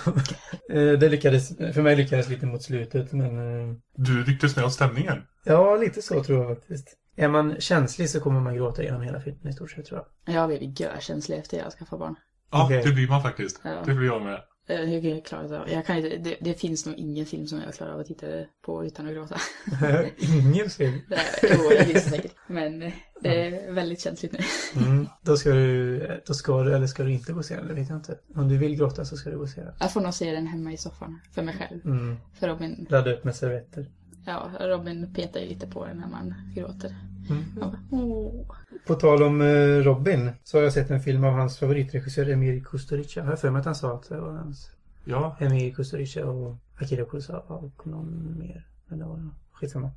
Det lyckades, för mig lyckades lite mot slutet. Men... Du rycktes med av stämningen? Ja, lite så tror jag faktiskt. Är man känslig så kommer man gråta genom hela filmen i stort sett tror jag. Jag blev görkänslig efter jag skaffade barn. Ja, okay. Det blir man faktiskt. Ja. Det blir jag med. Jag, jag klarar jag kan inte, det, det finns nog ingen film som jag klarar av att titta på utan att gråta. Ingen film? Jo, det finns säkert. Men det är väldigt känsligt nu. Mm. Då ska du, då ska du, eller ska du inte gå se den, det vet jag inte. Om du vill gråta så ska du gå se den. Jag får nog se den hemma i soffan, för mig själv. Mm. För Robin... Ladda upp med servetter. Ja, Robin petar ju lite på den när man gråter. Mm. Ja. Oh. På tal om uh, Robin så har jag sett en film av hans favoritregissör Emir Kusturica. Har jag för mig att han sa att det var hans. Ja. Emir Kusturica och Akira Kurosawa och någon mer. Men det var skitsamma.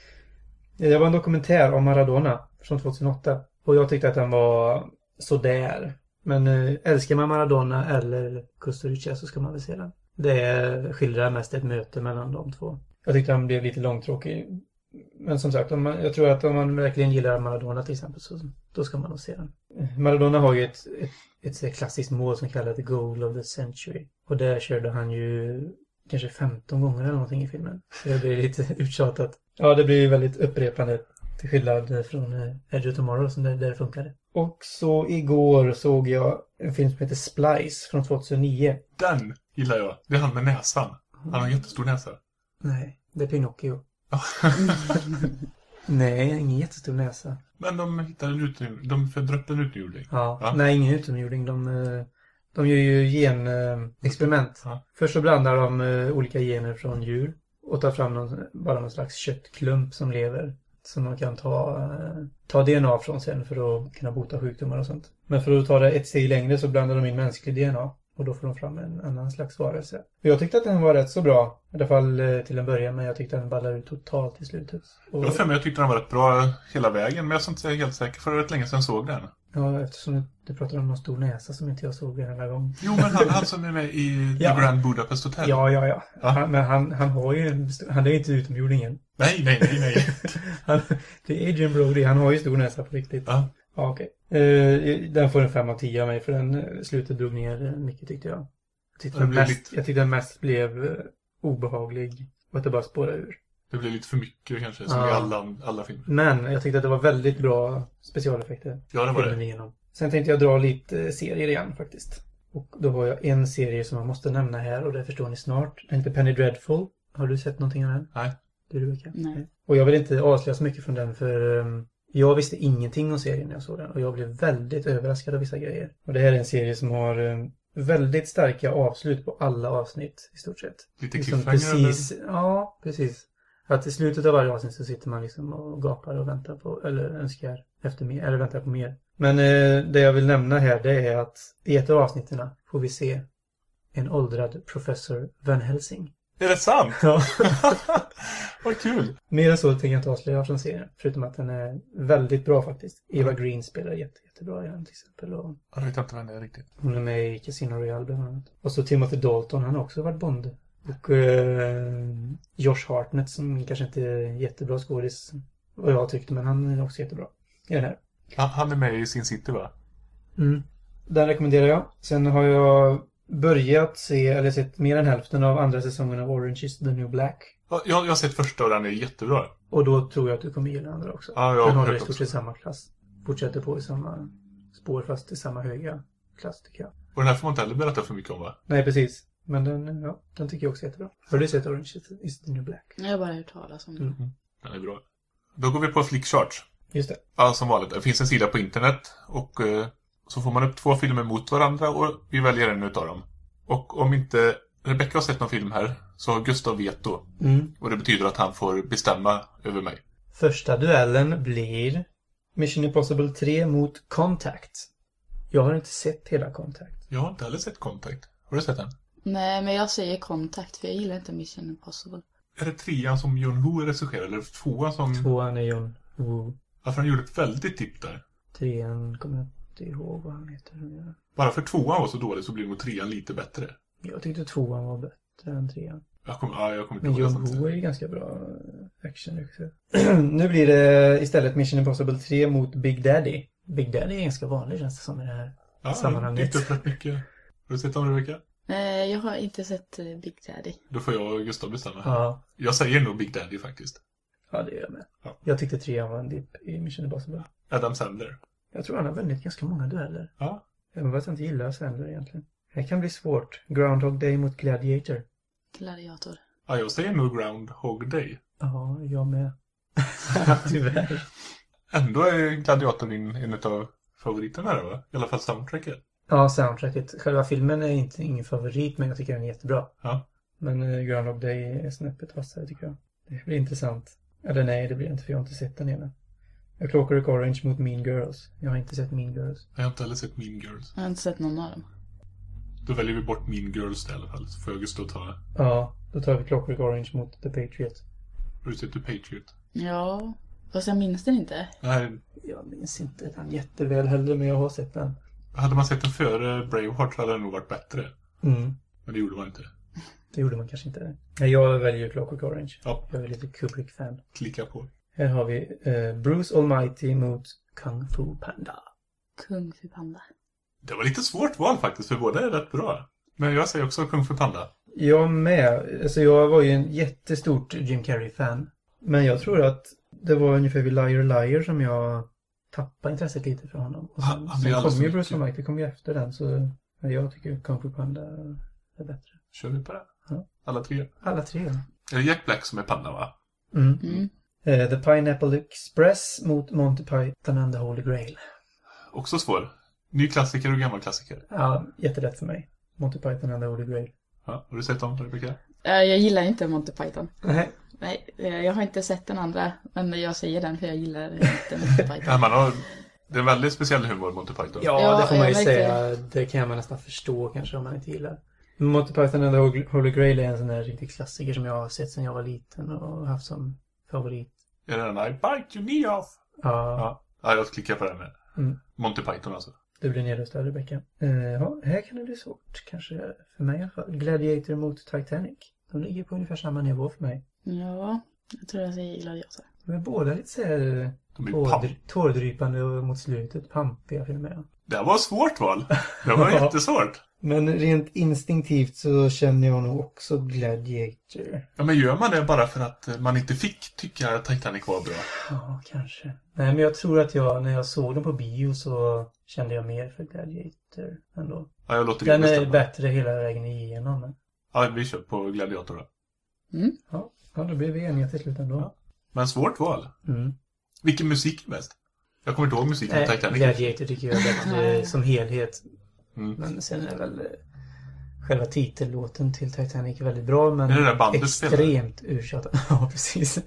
Det var en dokumentär om Maradona från tjugohundraåtta. Och jag tyckte att den var sådär. Men uh, älskar man Maradona eller Kusturica så ska man väl se den. Det skildrar mest ett möte mellan de två. Jag tyckte han blev lite långtråkig. Men som sagt, om man, jag tror att om man verkligen gillar Maradona till exempel så då ska man nog se den. Maradona har ju ett, ett, ett klassiskt mål som kallas The Goal of the Century. Och där körde han ju kanske femton gånger eller någonting i filmen. Så det blir lite uttjatat. Ja, det blir ju väldigt upprepande till skillnad från uh, Edge of Tomorrow som där, där det funkade. Och så igår såg jag en film som heter Splice från tjugohundranio. Den gillar jag. Det är han med näsan. Han har en jättestor näsa. Nej, det är Pinocchio. Nej, ingen jättestor näsa. Men de hittar en utrymning. De födrar upp en utrymning. Ja. Ja. Nej, ingen utomjording. De, eh, de gör ju genexperiment. Ja. Först så blandar de eh, olika gener från djur och tar fram någon, bara någon slags köttklump som lever. Som man kan ta, eh, ta D N A från sen för att kunna bota sjukdomar och sånt. Men för att ta det ett steg längre så blandar de in mänsklig D N A. Och då får de fram en annan slags varelse. Jag tyckte att den var rätt så bra. I alla fall eh, till en början. Men jag tyckte att den ballade ut totalt i slutet. Och, Jag var för mig, jag tyckte den var rätt bra hela vägen. Men jag är inte helt säker för rätt länge sedan såg den. ja, eftersom du pratar om någon stor näsa som inte jag såg den här gången. Jo, men han, han som är med i Ja. The Grand Budapest Hotel. Ja, ja, ja. Ja. Han, men han, han har ju en stor, han är inte utomjordingen. Nej, nej, nej, nej. Han, det är Adrian Brody. Han har ju stor näsa på riktigt. Ja. Ja, okej. Eh, den får en fem av tio av mig för den eh, slutet drog ner eh, mycket tyckte jag. Jag tyckte, Det den blev mest, lite- jag tyckte den mest blev eh, obehaglig och att det bara spårade ur. Det blev lite för mycket kanske, som Ja. i alla, alla filmer. Men jag tyckte att det var väldigt bra specialeffekter. Ja, det var filmen det. igenom. Sen tänkte jag dra lite eh, serier igen faktiskt. Och då har jag en serie som jag måste nämna här och det förstår ni snart. Den heter Penny Dreadful. Har du sett någonting av den? Nej. Det du Rebecca? Nej. Och jag vill inte avslöja så mycket från den för um, jag visste ingenting om serien när jag såg den. Och jag blev väldigt överraskad av vissa grejer. Och det här är en serie som har um, väldigt starka avslut på alla avsnitt i stort sett. Lite Liksom cliffhanger, precis, ja, precis. Att i slutet av varje avsnitt så sitter man liksom och gapar och väntar på, eller önskar efter mer, eller väntar på mer. Men eh, det jag vill nämna här det är att i ett av avsnitten får vi se en åldrad professor Van Helsing. Är det sant? Ja. Vad kul. Mer än så tänker jag inte avslöja från serien. Förutom att den är väldigt bra faktiskt. Eva Green spelar jätte, jättebra i den till exempel. Och Jag vet inte vem det är riktigt. hon är med i Casino Royale bland annat. Och så Timothy Dalton, han har också varit Bond. Och eh, Josh Hartnett som kanske inte är jättebra skådis. Vad jag tyckte, men han är också jättebra i den här. Han, han är med i Sin City, va? Mm. Den rekommenderar jag. Sen har jag börjat se, eller sett mer än hälften av andra säsongen av Orange is the New Black. Ja, Jag, jag har sett första och den är jättebra. Och då tror jag att du kommer gilla den andra också. Ja, jag har den håller i hört stort också. sett samma klass. Fortsätter på i samma spår fast i samma höga klass tycker jag. Och den här får man inte heller berätta för mycket om, va? Nej, precis. Men den, ja, den tycker jag också är jättebra. Har du sett Orange is the New Black? Jag har bara hört talas om det. Mm. Den är bra. Då går vi på Flickcharts. Just det. Ja, som vanligt. Det finns en sida på internet och eh, så får man upp två filmer mot varandra och vi väljer en utav dem. Och om inte Rebecca har sett någon film här så har Gustav veto. Mm. Och det betyder att han får bestämma över mig. Första duellen blir Mission Impossible tre mot Contact. Jag har inte sett hela Contact. Jag har inte heller sett Contact. Har du sett den? Nej, men jag säger kontakt för jag gillar inte Mission Impossible. Är det trean som John Woo regisserar eller tvåan som... Tvåan är John Woo. Alltså han gjorde ett väldigt tipp där. Trean kommer jag inte ihåg vad han heter. Bara för tvåan var så dålig så blir nog trean lite bättre. Jag tyckte tvåan var bättre än trean. Jag kommer, ja, jag kommer inte Men ihåg John det. Woo är ju ganska bra action. Nu blir det istället Mission Impossible tre mot Big Daddy. Big Daddy är ganska vanlig känns det som i det här Ja, sammanhanget. det dykt upp rätt mycket. Har du sett dem, Rebecca? Nej, jag har inte sett eh, Big Daddy. Då får jag och Gustav bestämma. Ja, Jag säger nog Big Daddy faktiskt. ja det gör jag med. Ja. Jag tyckte trean var en dipp i Mission Impossible. Adam Sandler. Jag tror han har vunnit ganska många dueller. Ja. Även fast jag inte gillar Sandler egentligen. Det kan bli svårt. Groundhog Day mot Gladiator. Gladiator. Ja, jag säger nog Groundhog Day. Ja, jag med. Tyvärr. Ändå är Gladiator din en av favoriterna där, va? I alla fall soundtracket. Ja, soundtracket. Själva filmen är inte ingen favorit, men jag tycker den är jättebra. Ja. Men eh, Groundhog Day är snäppet vassare tycker jag. Det blir intressant. Eller nej, det blir inte för jag har inte sett den ena. A Clockwork Orange mot Mean Girls. Jag har inte sett Mean Girls. Jag har inte heller sett Mean Girls. Jag har inte sett någon av dem. Då väljer vi bort Mean Girls i alla fall. Så får jag just då ta... Ja, då tar vi Clockwork Orange mot The Patriot. Har du sett The Patriot? Ja, fast jag minns den inte. Nej, Jag minns inte den jätteväl heller, men jag har sett den. hade man sett den före Braveheart så hade den nog varit bättre. Mm. Men det gjorde man inte. Det gjorde man kanske inte. Nej, jag väljer Clockwork Orange. Ja. Jag är lite Kubrick-fan. Klicka på. Här har vi eh, Bruce Almighty mot Kung Fu Panda. Kung Fu Panda. Det var lite svårt val faktiskt, för båda är rätt bra. Men jag säger också Kung Fu Panda. Jag med. Alltså jag var ju en jättestort Jim Carrey-fan. Men jag tror att det var ungefär vid Liar Liar som jag tappade intresset lite för honom. Och sen, Han blir sen alldeles kom ju för Bruce mycket. Almighty, kom ju efter den. Så jag tycker Kung Fu Panda är bättre. Kör vi på det? Ja. Alla tre. Alla tre. Är det Jack Black som är Panda, va? Mm. Mm. Eh, The Pineapple Express mot Monty Python and the Holy Grail. Också svår. Ny klassiker och gammal klassiker. Ja, jättelätt för mig. Monty Python and the Holy Grail. Ja, har du sett dem, Rebecca? Eh, Jag gillar inte Monty Python. Nej. Nej, eh, jag har inte sett den andra. Men jag säger den för jag gillar inte Monty Python. Ja, man har... Det är en väldigt speciell humor, Monty Python. Ja, Ja, det får man ju jag märker säga. Det kan man nästan förstå kanske om man inte gillar. Monty Python and the Holy- Holy Grail är en sån där riktig klassiker som jag har sett sedan jag var liten och haft som favorit. Är det den I bite your knee off? Ja, Ja, ja jag klickar på den med. Mm. Monty Python alltså. det blir nedröstad, Rebecca. Eh, ja, här kan det bli svårt. Kanske för mig i alla fall. Gladiator mot Titanic. De ligger på ungefär samma nivå för mig. Ja, jag tror jag säger Gladiator. De är båda lite så här De är tårdry- pamp. tårdrypande och mot slutet pampiga filmer. Det var svårt val. Det var Ja. jättesvårt. Men rent instinktivt så känner jag nog också Gladiator. Ja, men gör man det bara för att man inte fick tycka att Titanic var bra? Ja, kanske. Nej, men jag tror att jag, när jag såg den på bio så kände jag mer för Gladiator ändå. Ja, jag låter det Den är bestämma. bättre hela vägen igenom. Men... Ja, vi kör på Gladiator då. Mm. Ja, ja, då blir vi eniga till slut ändå. Ja. Men svårt val. Mm. Vilken musik är bäst? Jag kommer inte ihåg musiken i Nej, Titanic. Gladiator tycker jag är bättre som helhet. Mm. Men sen är väl eh, själva titellåten till Titanic väldigt bra, men Är det där bandet spelar? extremt urtjatad. Ja, precis.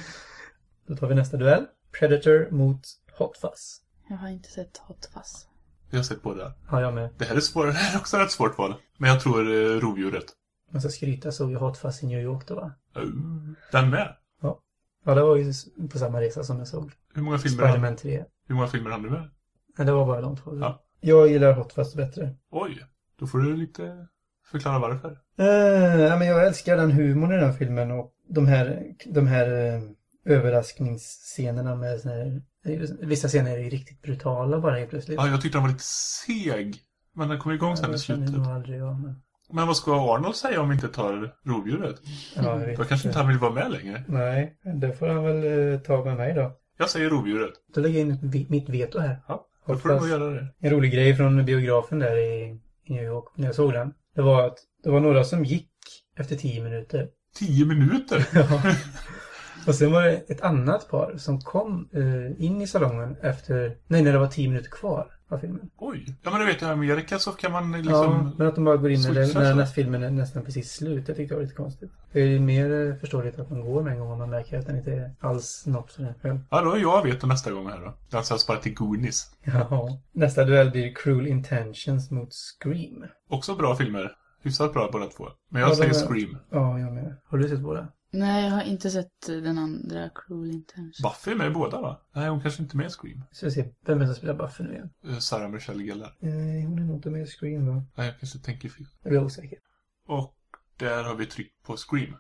Då tar vi nästa duell. Predator mot Hot Fuzz. Jag har inte sett Hot Fuzz. Jag har sett båda. Ja, jag med. Det här är svårt. Det här är också ett svårt val. Men jag tror eh, rovdjuret. Man ska skryta så vi Hot Fuzz i New York då, va? Uh, Den med. Ja, det var ju på samma resa som jag såg. Hur många filmer har Spider-Man tre. Hur många filmer har du med? Nej, det var bara de två. Ja. Jag gillar Hot Fuzz bättre. Oj, då får du lite förklara varför. Uh, ja, men jag älskar den humorn i den här filmen och de här, de här uh, överraskningsscenerna med såna här, vissa scener är ju riktigt brutala bara helt plötsligt. Ja, jag tyckte den var lite seg. Men den kom igång sen i det känner slutet. nog aldrig jag, men... Men vad ska Arnold säga om vi inte tar rovdjuret? Ja, jag vet Då kanske inte han vill vara med längre. Nej, det får han väl uh, ta med mig då. Jag säger rovdjuret. Då lägger jag in vi- mitt veto här. Ja, då Hot får du nog Fuzz. göra det. En rolig grej från biografen där i, i New York när jag såg den. Det var att det var några som gick efter tio minuter. Tio minuter? Ja. Och sen var det ett annat par som kom uh, in i salongen efter, nej, när det var tio minuter kvar av filmen. Oj. Ja, men du vet, i Amerika så kan man Ja, liksom... men att de bara går in när, switcha när så. nästa filmen är nästan precis slut. Jag tyckte det var lite konstigt. Det är ju mer eh, förståeligt att man går med en gång om man märker att den inte är alls något för den själv. Ja, då är jag vet nästa gång här då. Den sätts bara till Goonies. Jaha. Nästa duell blir Cruel Intentions mot Scream. Också bra filmer. Hyfsat bra båda två. Men jag Ja, de säger är- Scream. Ja, jag med. Har du sett båda? Nej, jag har inte sett den andra Cruel Intentions. Buffy är med i båda, va? Nej, hon kanske inte är med i Scream. Så vi se, vem är det som spelar Buffy nu igen? Eh, Sarah Michelle Gellar. Eh, hon är nog inte med i Scream, va? Nej, jag kanske tänker fel. Jag blir osäker. Och där har vi tryckt på Scream.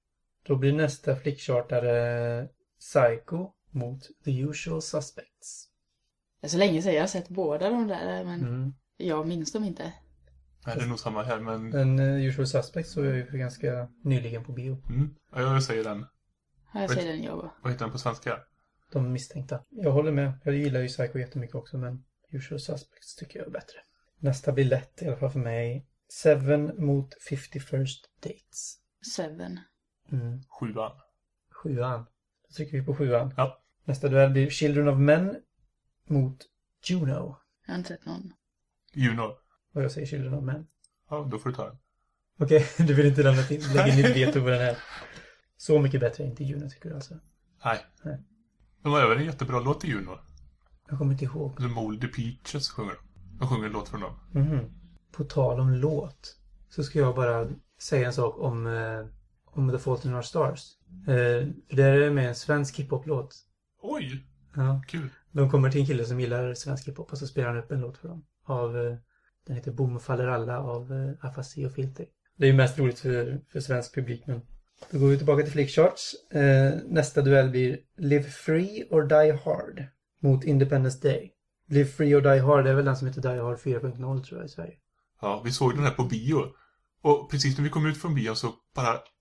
Då blir nästa flickchartare Psycho mot The Usual Suspects. Så länge sedan jag har sett båda de där, men Mm. jag minns dem inte. Nej, det är nog samma här, men... Men uh, Usual Suspects såg jag ju för ganska nyligen på bio. Mm. Ja, jag säger den. Här Vet- säger den jag bara. Vad heter den på svenska? De misstänkta. Jag håller med. Jag gillar ju Psycho jättemycket också, men Usual Suspects tycker jag är bättre. Nästa blir lätt i alla fall för mig. Seven mot fifty First Dates. Seven. Mm. Sjuan. Sjuan. Då trycker vi på sjuan. Ja. Nästa duell blir Children of Men mot Juno. Jag har inte sett någon. Juno. Och jag säger Children of Men. Ja, då får du ta den. Okej, du vill inte lämna till, lägga in ditt veto på den här. Så mycket bättre är inte Juno, tycker du alltså? Nej. Nej. De har även en jättebra låt i Juno. Jag kommer inte ihåg. The Moldy Peaches sjunger de. De sjunger en låt från dem. Mhm. På tal om låt så ska jag bara säga en sak om, eh, om The Fault in Our Stars. Eh, för det är med en svensk hiphop-låt. Oj, Ja. kul. De kommer till en kille som gillar svensk hiphop och så spelar han upp en låt för dem. Av, eh, den heter Boom faller alla av eh, Afasi och Filter. Det är ju mest roligt för, för svensk publik, men då går vi tillbaka till Flickcharts. Eh, nästa duell blir Live Free or Die Hard mot Independence Day. Live Free or Die Hard är väl den som heter Die Hard fyra punkt noll tror jag i Sverige. Ja, vi såg den här på bio. Och precis när vi kom ut från bion så bara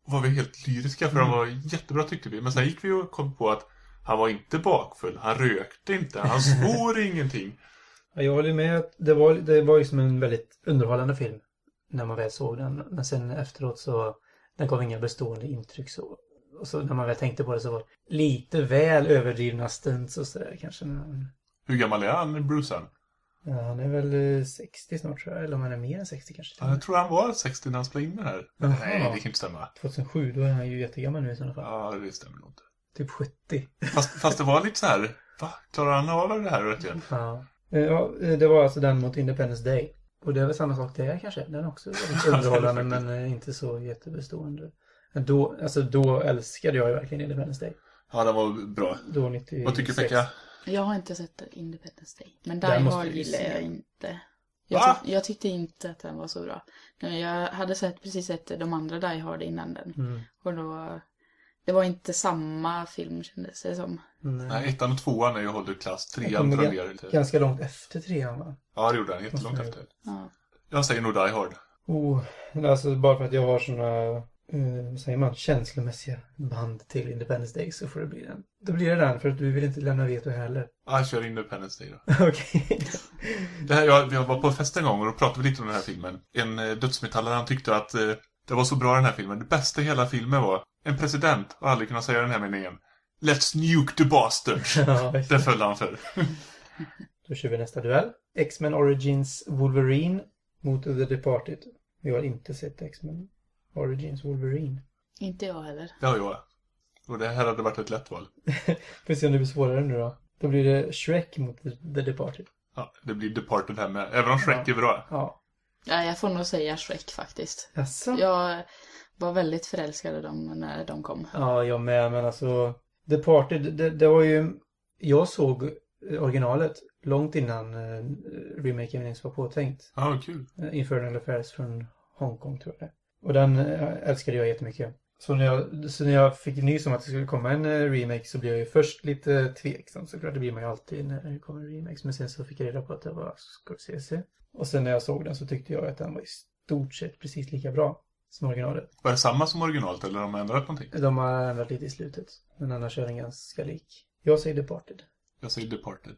var vi helt lyriska för mm. han var jättebra tyckte vi. Men sen gick vi och kom på att han var inte bakfull. Han rökte inte. Han svor ingenting. Ja, jag håller med. Det var, det var ju som en väldigt underhållande film när man väl såg den. Men sen efteråt så den gav inga bestående intryck så. Och så när man väl tänkte på det så var det lite väl överdrivna stunts och sådär kanske. Hur gammal är han, Bruce? Ja, han är väl sextio snart tror jag. Eller om han är mer än sextio kanske. Ja, jag tror han var sextio när han spelade in det här. Men nej, det kan inte stämma. tjugohundrasju, då är han ju jättegammal nu i sådana fall. Ja, det stämmer nog inte. Typ sjuttio. Fast, fast det var lite så här, va? Klarar han av det här verkligen? Ja. Ja, det var alltså den mot Independence Day. Och det är väl samma sak där kanske. Den är också väldigt underhållande men inte så jättebestående. Då, alltså då älskade jag ju verkligen Independence Day. Ja, den var bra. Då nittiosex. Vad tycker Pekka? Jag har inte sett Independence Day. Men Die Hard gillar jag inte. Jag, tyck, jag tyckte inte att den var så bra. Men jag hade sett, precis sett de andra Die Hard innan den. Mm. Och då... Det var inte samma film kändes det som. Nej, Nej ettan och tvåan är ju håller klass. Trean drar ner lite. Ganska långt efter trean va? Ja, det gjorde den. Jättelångt efter. Ja. Jag säger nog Die Hard. Oh, alltså bara för att jag har såna, uh, vad säger man, känslomässiga band till Independence Day så får det bli den. Då blir det den för att du vill inte lämna veto heller. Ja, jag kör Independence Day då. Okej. Okay. Det här, jag, jag var på fest en gång och då pratade vi lite om den här filmen. En uh, dödsmetallare, han tyckte att uh, det var så bra den här filmen. Det bästa i hela filmen var en president har aldrig kunnat säga den här meningen. Let's nuke the bastards. Ja, det föll han för. Då kör vi nästa duell. X-Men Origins Wolverine mot The Departed. Vi har inte sett X-Men Origins Wolverine. Inte jag heller. Det har jag. Och det här hade varit ett lätt val. Får se om det blir svårare nu då. Då blir det Shrek mot The, The Departed. Ja, det blir Departed här med. Även om Shrek ja. är bra. Ja. Ja, jag får nog säga Shrek faktiskt. Jaså? Jag var väldigt förälskad i dem när de kom. Ja, jag med. Men alltså, Departed, det, det var ju... Jag såg originalet långt innan uh, remaken ens var påtänkt. Ja, vad kul. Uh, Infernal Affairs från Hongkong tror jag det. Och den uh, älskade jag jättemycket. Så när jag, så när jag fick nys om att det skulle komma en uh, remake så blev jag ju först lite tveksam. Såklart, det blir man ju alltid när det kommer remakes. Men sen så fick jag reda på att det var Scorsese. Och sen när jag såg den så tyckte jag att den var i stort sett precis lika bra som originalet. Var det samma som originalet eller har de ändrat någonting? De har ändrat lite i slutet. Men annars är den ganska lik. Jag säger Departed. Jag säger Departed.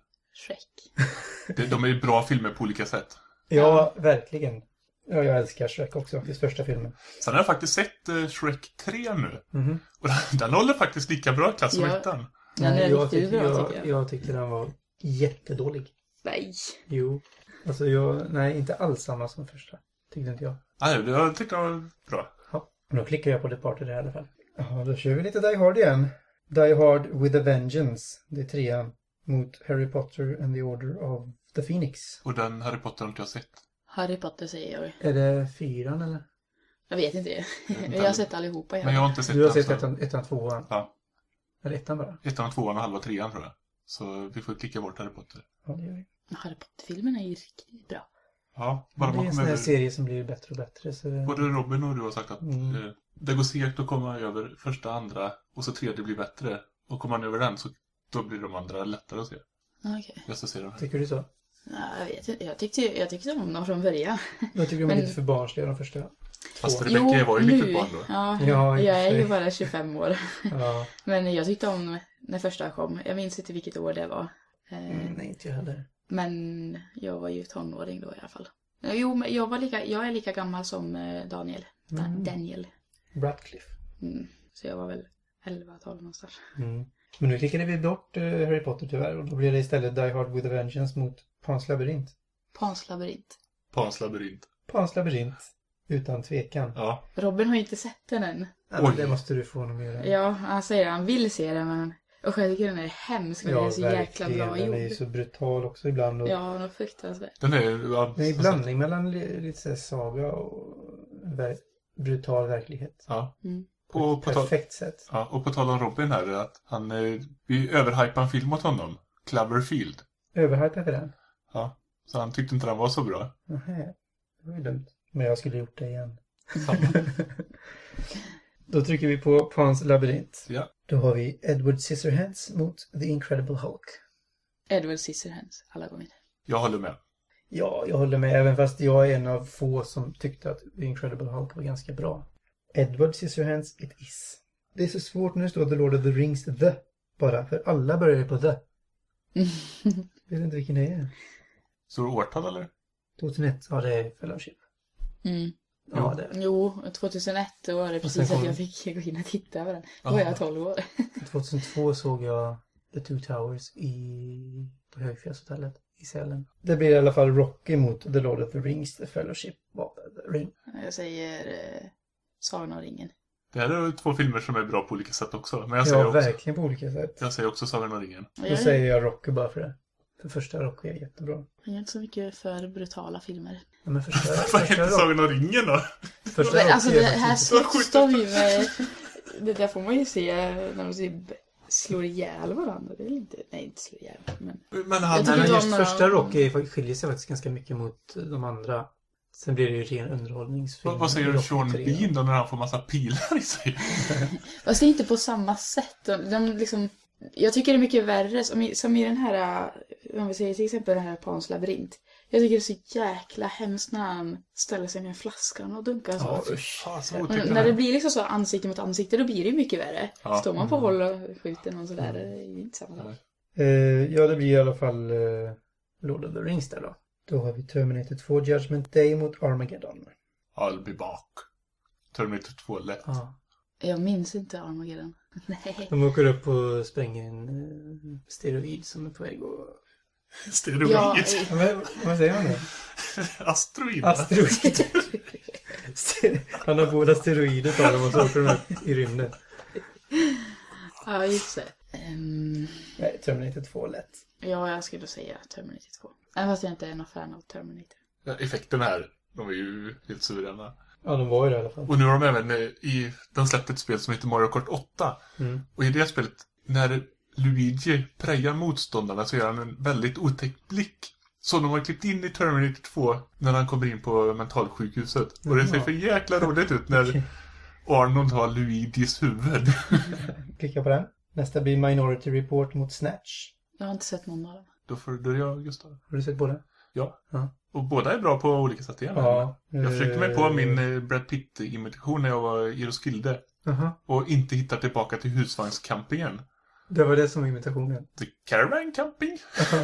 Shrek. De är ju bra filmer på olika sätt. Ja, verkligen. Ja, jag älskar Shrek också, faktiskt första filmen. Sen har jag faktiskt sett uh, Shrek tre nu. Mm-hmm. Och den, den håller faktiskt lika bra klass som ettan. Den är jag, riktigt tyckte, bra jag, tycker jag. jag tyckte den var jättedålig. Nej. Jo. Alltså jag, nej, inte alls samma som första. Tyckte inte jag. Nej, jag tyckte den var bra. Ja, och då klickar jag på Departed i alla fall. Ja, då kör vi lite Die Hard igen. Die Hard with a Vengeance. Det är trean. Mot Harry Potter and the Order of the Phoenix. Och den Harry Potter har inte jag sett. Harry Potter säger jag. Är det fyran eller? Jag vet inte det. Jag har sett allihopa. Men jag har inte sett du har den, sett ettan, ettan, tvåan? Ja. Eller ettan bara? Ettan, tvåan och halva trean tror jag. Så vi får klicka bort Harry Potter. Ja, det gör vi. Harry Potter-filmen är ju riktigt bra. Ja, bara det är en sån här serie som blir bättre och bättre. Så... Både Robin och du har sagt att mm. eh, det går segt att komma över första, andra och så tredje blir bättre. Och kommer man över den så då blir de andra lättare att se. Okej. Jag ska se den här. Tycker du så? Ja, jag vet inte. Jag tyckte, jag tyckte om dem från början. Jag tycker de är Men... lite för barnsliga de första. Fast Rebecca var ju nu. lite barn då. Ja, ja jag är ju bara tjugofem år. Ja. Men jag tyckte om när första kom. Jag minns inte vilket år det var. Mm, nej, inte jag heller. Men jag var ju tonåring då i alla fall. Jo, men jag, var lika, jag är lika gammal som Daniel. Mm. Daniel. Radcliffe. Mm. Så jag var väl elva tolv någonstans. Mm. Men nu klickade vi bort uh, Harry Potter tyvärr. Och då blir det istället Die Hard with a Vengeance mot Pans labyrint. Pans labyrint. Pans labyrint. Pans labyrint. Utan tvekan. Ja. Robin har ju inte sett den än. Ja, men det måste du få honom att göra. Ja, han säger att han vill se den, men... Och jag tycker den är hemsk, men ja, den är så jäkla bra gjord. Den är ju så brutal också ibland. Och... Ja, den är fruktansvärt. Den är... Ja, det är en blandning mellan lite så här saga och ver- brutal verklighet. Ja. Mm. På ett perfekt tal- sätt. Ja, och på tal om Robin här, att han... Vi överhypade en film åt honom. Cloverfield. Överhypade för den? Ja, så han tyckte inte den var så bra. Nähä, det var ju dumt. Men jag skulle gjort det igen. Då trycker vi på Pans labyrint. Ja. Då har vi Edward Scissorhands mot The Incredible Hulk. Edward Scissorhands, alla gånger. Jag håller med. Ja, jag håller med. Även fast jag är en av få som tyckte att The Incredible Hulk var ganska bra. Edward Scissorhands It Is. Det är så svårt när det står The Lord of the Rings The. Bara, för alla börjar på The. Jag vet inte vilken det är. Så årtal eller? tjugohundraett, ja det är Fellowship. Mm. Ja, det är. Jo, tjugohundraett då var det precis kom- att jag fick gå in och titta på den. Då var jag tolv år. tjugohundratvå såg jag The Two Towers i, på Högfjällshotellet i Sälen. Det blir i alla fall Rocky mot The Lord of the Rings, The Fellowship of the Ring. Jag säger eh, Sagan om ringen. Det här är två filmer som är bra på olika sätt också. Men jag säger Ja, också, verkligen på olika sätt. jag säger också Sagan om ringen. Då säger jag Rocky bara för det. För första Rocky är jättebra. Jag är inte så mycket för brutala filmer. Ja, men första, Vad första, heter Rocky, Sagan om ringen då? första Men Rocky alltså är det faktiskt här inte- slåss de ju med... Det där får man ju se när de typ slår ihjäl varandra. Det är inte... Nej, inte slår ihjäl. Men... Men han... Jag tycker Nej, men inte just om när första de- Rocky är- skiljer sig faktiskt ganska mycket mot de andra. Sen blir det ju ren underhållningsfilm. Vad, vad säger du Rocky Sean tre. Bean då när han får massa pilar i sig? Fast det är inte på samma sätt. De, de liksom... Jag tycker det är mycket värre. Som i, som i den här... Om vi säger till exempel den här Pans labyrint. Jag tycker det är så jäkla hemskt när han ställer sig med flaskan och dunkar så. Ja, Fy fan, så Men otäckt det när det här. blir liksom så ansikte mot ansikte, då blir det ju mycket värre. Ja. Står man på håll och skjuter någon sådär, det är ju inte samma sak. Eh, ja, det blir i alla fall eh, Lord of the Rings där då. Då har vi Terminator två Judgment Day mot Armageddon. I'll be back. Terminator två lätt. Ja. Jag minns inte Armageddon. Nej. De åker upp och spränger en eh, steroid som är på väg att... Steroid. Ja, Ja, men, vad säger man då? Asteroid. Asteroid. Han har båda steroider på dem och så åker de upp i rymden. ja, just det. Um, Nej, Terminator två lätt. ja, jag skulle säga Terminator två. Även fast jag inte är någon fan av Terminator. Ja, effekten här, de är ju helt suveräna. Ja, de var ju det i alla fall. Och nu har de även eh, i... De släppte ett spel som heter Mario Kart åtta. Mm. Och i det spelet, när Luigi prejar motståndarna så gör han en väldigt otäck blick. Så de har klippt in i Terminator två när han kommer in på mentalsjukhuset. Och det ser Jaha. för jäkla roligt ut när Arnold har Luigis huvud. Klicka på den. Nästa blir Minority Report mot Snatch. Jag har inte sett någon av dem. Då får du jag, Gustav. Har du sett båda? Ja. Ja. Och båda är bra på olika sätt igen. Ja. Jag försökte mig på Eh, min eh, Brad Pitt-imitation när jag var i Roskilde. Aha. Och inte hittar tillbaka till husvagnscampingen. Det var det som var imitationen. The Caravan Camping.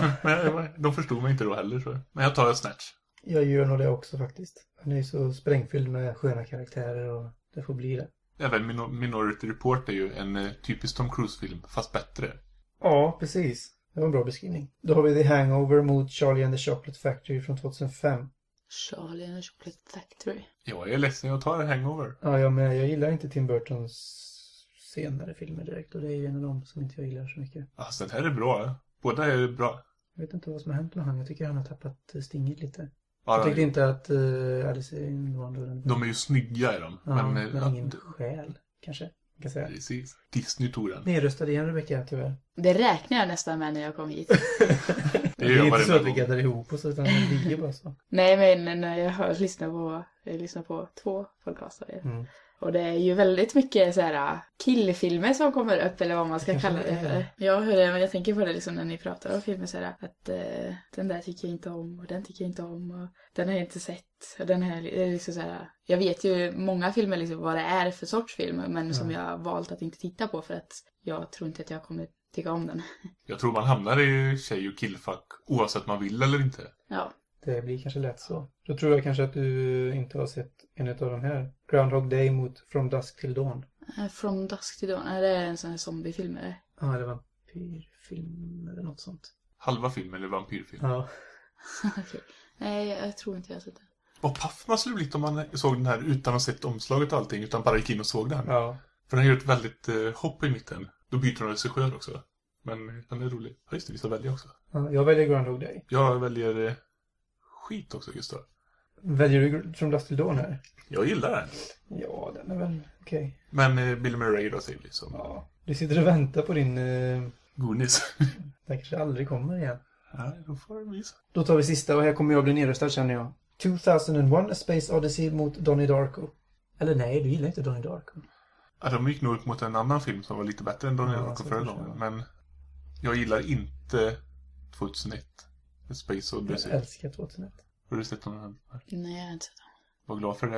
Men de förstod mig inte då heller. Så. Men jag tar en Snatch. Jag gör nog det också faktiskt. Han är ju så sprängfylld med sköna karaktärer och det får bli det. Även Min- Minority Report är ju en eh, typisk Tom Cruise-film, fast bättre. Ja, precis. Det var en bra beskrivning. Då har vi The Hangover mot Charlie and the Chocolate Factory från tjugohundrafem. Charlie and the Chocolate Factory. Jag är ledsen, jag tar en Hangover. Ja, jag med. Jag gillar inte Tim Burtons senare filmer direkt. Och det är ju en av dem som inte jag gillar så mycket. Alltså, den här är bra. Båda är bra. Jag vet inte vad som har hänt med han. Jag tycker han har tappat eh, stinget lite. Ja, Jag tyckte inte att uh, Alice in Wonderland... de är ju snygga i dem. Ja, men men, eh, ingen ja, själ, kanske. Man kan säga. precis. Disney tog den. Nedröstad igen, Rebecca, tyvärr. Det räknar jag nästan med när jag kom hit. Det Det gör är jag inte så varenda att vi gång. gaddar ihop oss, utan det ligger bara så. Nej, men när jag hör, lyssnar på, jag lyssnar på två podcaster. Mm. Och det är ju väldigt mycket så här killfilmer som kommer upp, eller vad man ska Kanske kalla det det för. är. Jag hör det, men jag tänker på det liksom när ni pratar om filmer så här, att eh, den där tycker jag inte om, och den tycker jag inte om, och den har jag inte sett. Och den här är liksom så här, jag vet ju många filmer liksom vad det är för sorts film, men som jag har valt att inte titta på för att jag tror inte att jag kommer tycka om den. Jag tror man hamnar i tjej- och killfack oavsett man vill eller inte. Ja. Det blir kanske lätt så. Då tror jag kanske att du inte har sett en av de här. Groundhog Day mot From Dusk Till Dawn. Eh, From Dusk to Dawn, är det en sån här zombiefilm eller? Ja, det var en vampyrfilm eller något sånt. Halva filmen är vampyrfilm. Ja. Okej. Nej, jag tror inte jag har sett den. Vad paff man skulle blivit om man såg den här utan att ha sett omslaget och allting, utan bara gick in och såg den. Ja. För den gör ett väldigt eh, hopp i mitten. Då byter de regissör också. Men den är rolig. Ja, just det, vi ska välja också. Ja, jag väljer Groundhog Day. Jag väljer eh, skit också, Gustav. Väljer du From Dusk Till Dawn här? Jag gillar den. Ja, den är väl okej. Men eh, Bill Murray då säger vi som Ja. Du sitter och väntar på din... Eh, Goonies. den kanske aldrig kommer igen. Nej, då får jag visa. Då tar vi sista och här kommer jag bli nedröstad känner jag. tjugohundraett A Space Odyssey mot Donnie Darko. Eller nej, du gillar inte Donnie Darko. Ja, de gick nog upp mot en annan film som var lite bättre än Donnie Ja, Darko så förra kanske, gången. ja. Men jag gillar inte tjugohundraett. Space Jag Odyssey. älskar tjugohundraett. Har du sett den här? Nej, jag har inte sett den. Var glad för det.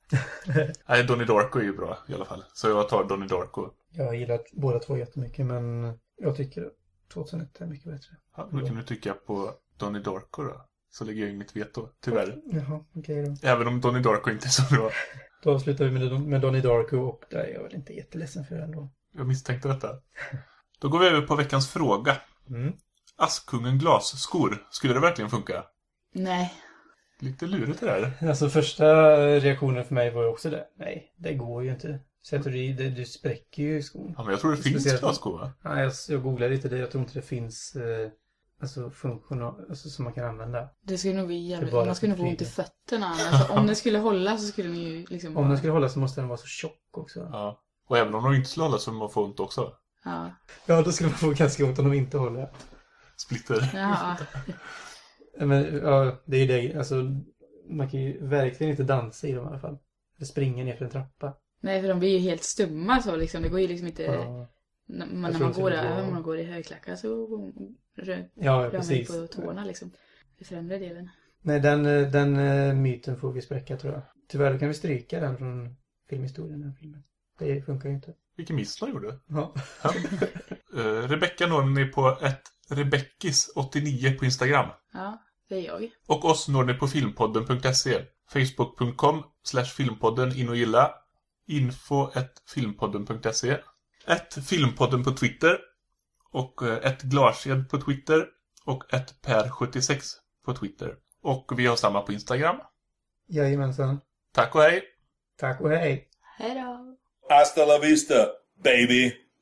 Nej, Donnie Darko är ju bra i alla fall. Så jag tar Donnie Darko. Jag har gillat båda två jättemycket, men jag tycker tjugohundraett är mycket bättre. Ja, då kan du tycka på Donnie Darko då. Så lägger jag inget veto, tyvärr. Jaha, okej då. Även om Donnie Darko inte är så bra. Då avslutar vi med, med Donnie Darko och där är jag väl inte jätteledsen för ändå. Jag misstänkte detta. Då går vi över på veckans fråga. Mm. Askungen glasskor. Skulle det verkligen funka? Nej. Lite lurigt det där. Alltså första reaktionen för mig var ju också det. Nej, det går ju inte. Sätter du i det, du spräcker ju skon. Ja, men jag tror det finns Speciellt- glasskor, va? Ja, jag, jag googlade lite det. Jag tror inte det finns eh, alltså funktioner alltså, som man kan använda. Det skulle nog bli Det är jävligt... bara Man skulle nog få flyga. ont i fötterna. Alltså, om det skulle hålla så skulle ni ju liksom... Om den skulle hålla så måste den vara så tjock också. Ja. Och även om de inte skulle hålla så man får ont också. Ja. Ja, då skulle man få ganska ont om de inte håller. Splitter. Ja. Men ja, det är ju det. Alltså, man kan ju verkligen inte dansa i dem i alla fall. Eller springa ner för en trappa. Nej, för de blir ju helt stumma så liksom. Det går ju liksom inte... Ja, När, Jag men när tror man inte går det där, går. även om man går i högklackar så rör ja man precis. på tårna liksom. I främre delen. Nej, den, eh, den eh, myten får vi spräcka tror jag. Tyvärr kan vi stryka den från filmhistorien, den filmen. Det funkar ju inte. Vilken miss de gjorde. Ja. Ja. uh, Rebecka når ni på ett Rebeckis åttionio på Instagram. Ja, det är jag. Och oss når ni på filmpodden punkt se. Facebook punkt com slash filmpodden in och gilla. Info at filmpodden punkt se. Ett filmpodden på Twitter. Och eh, ett Glarsed på Twitter. Och ett Per sjuttiosex på Twitter. Och vi har samma på Instagram. Jajamensan. Tack och hej! Tack och hej. Hej då! Hasta la vista, baby.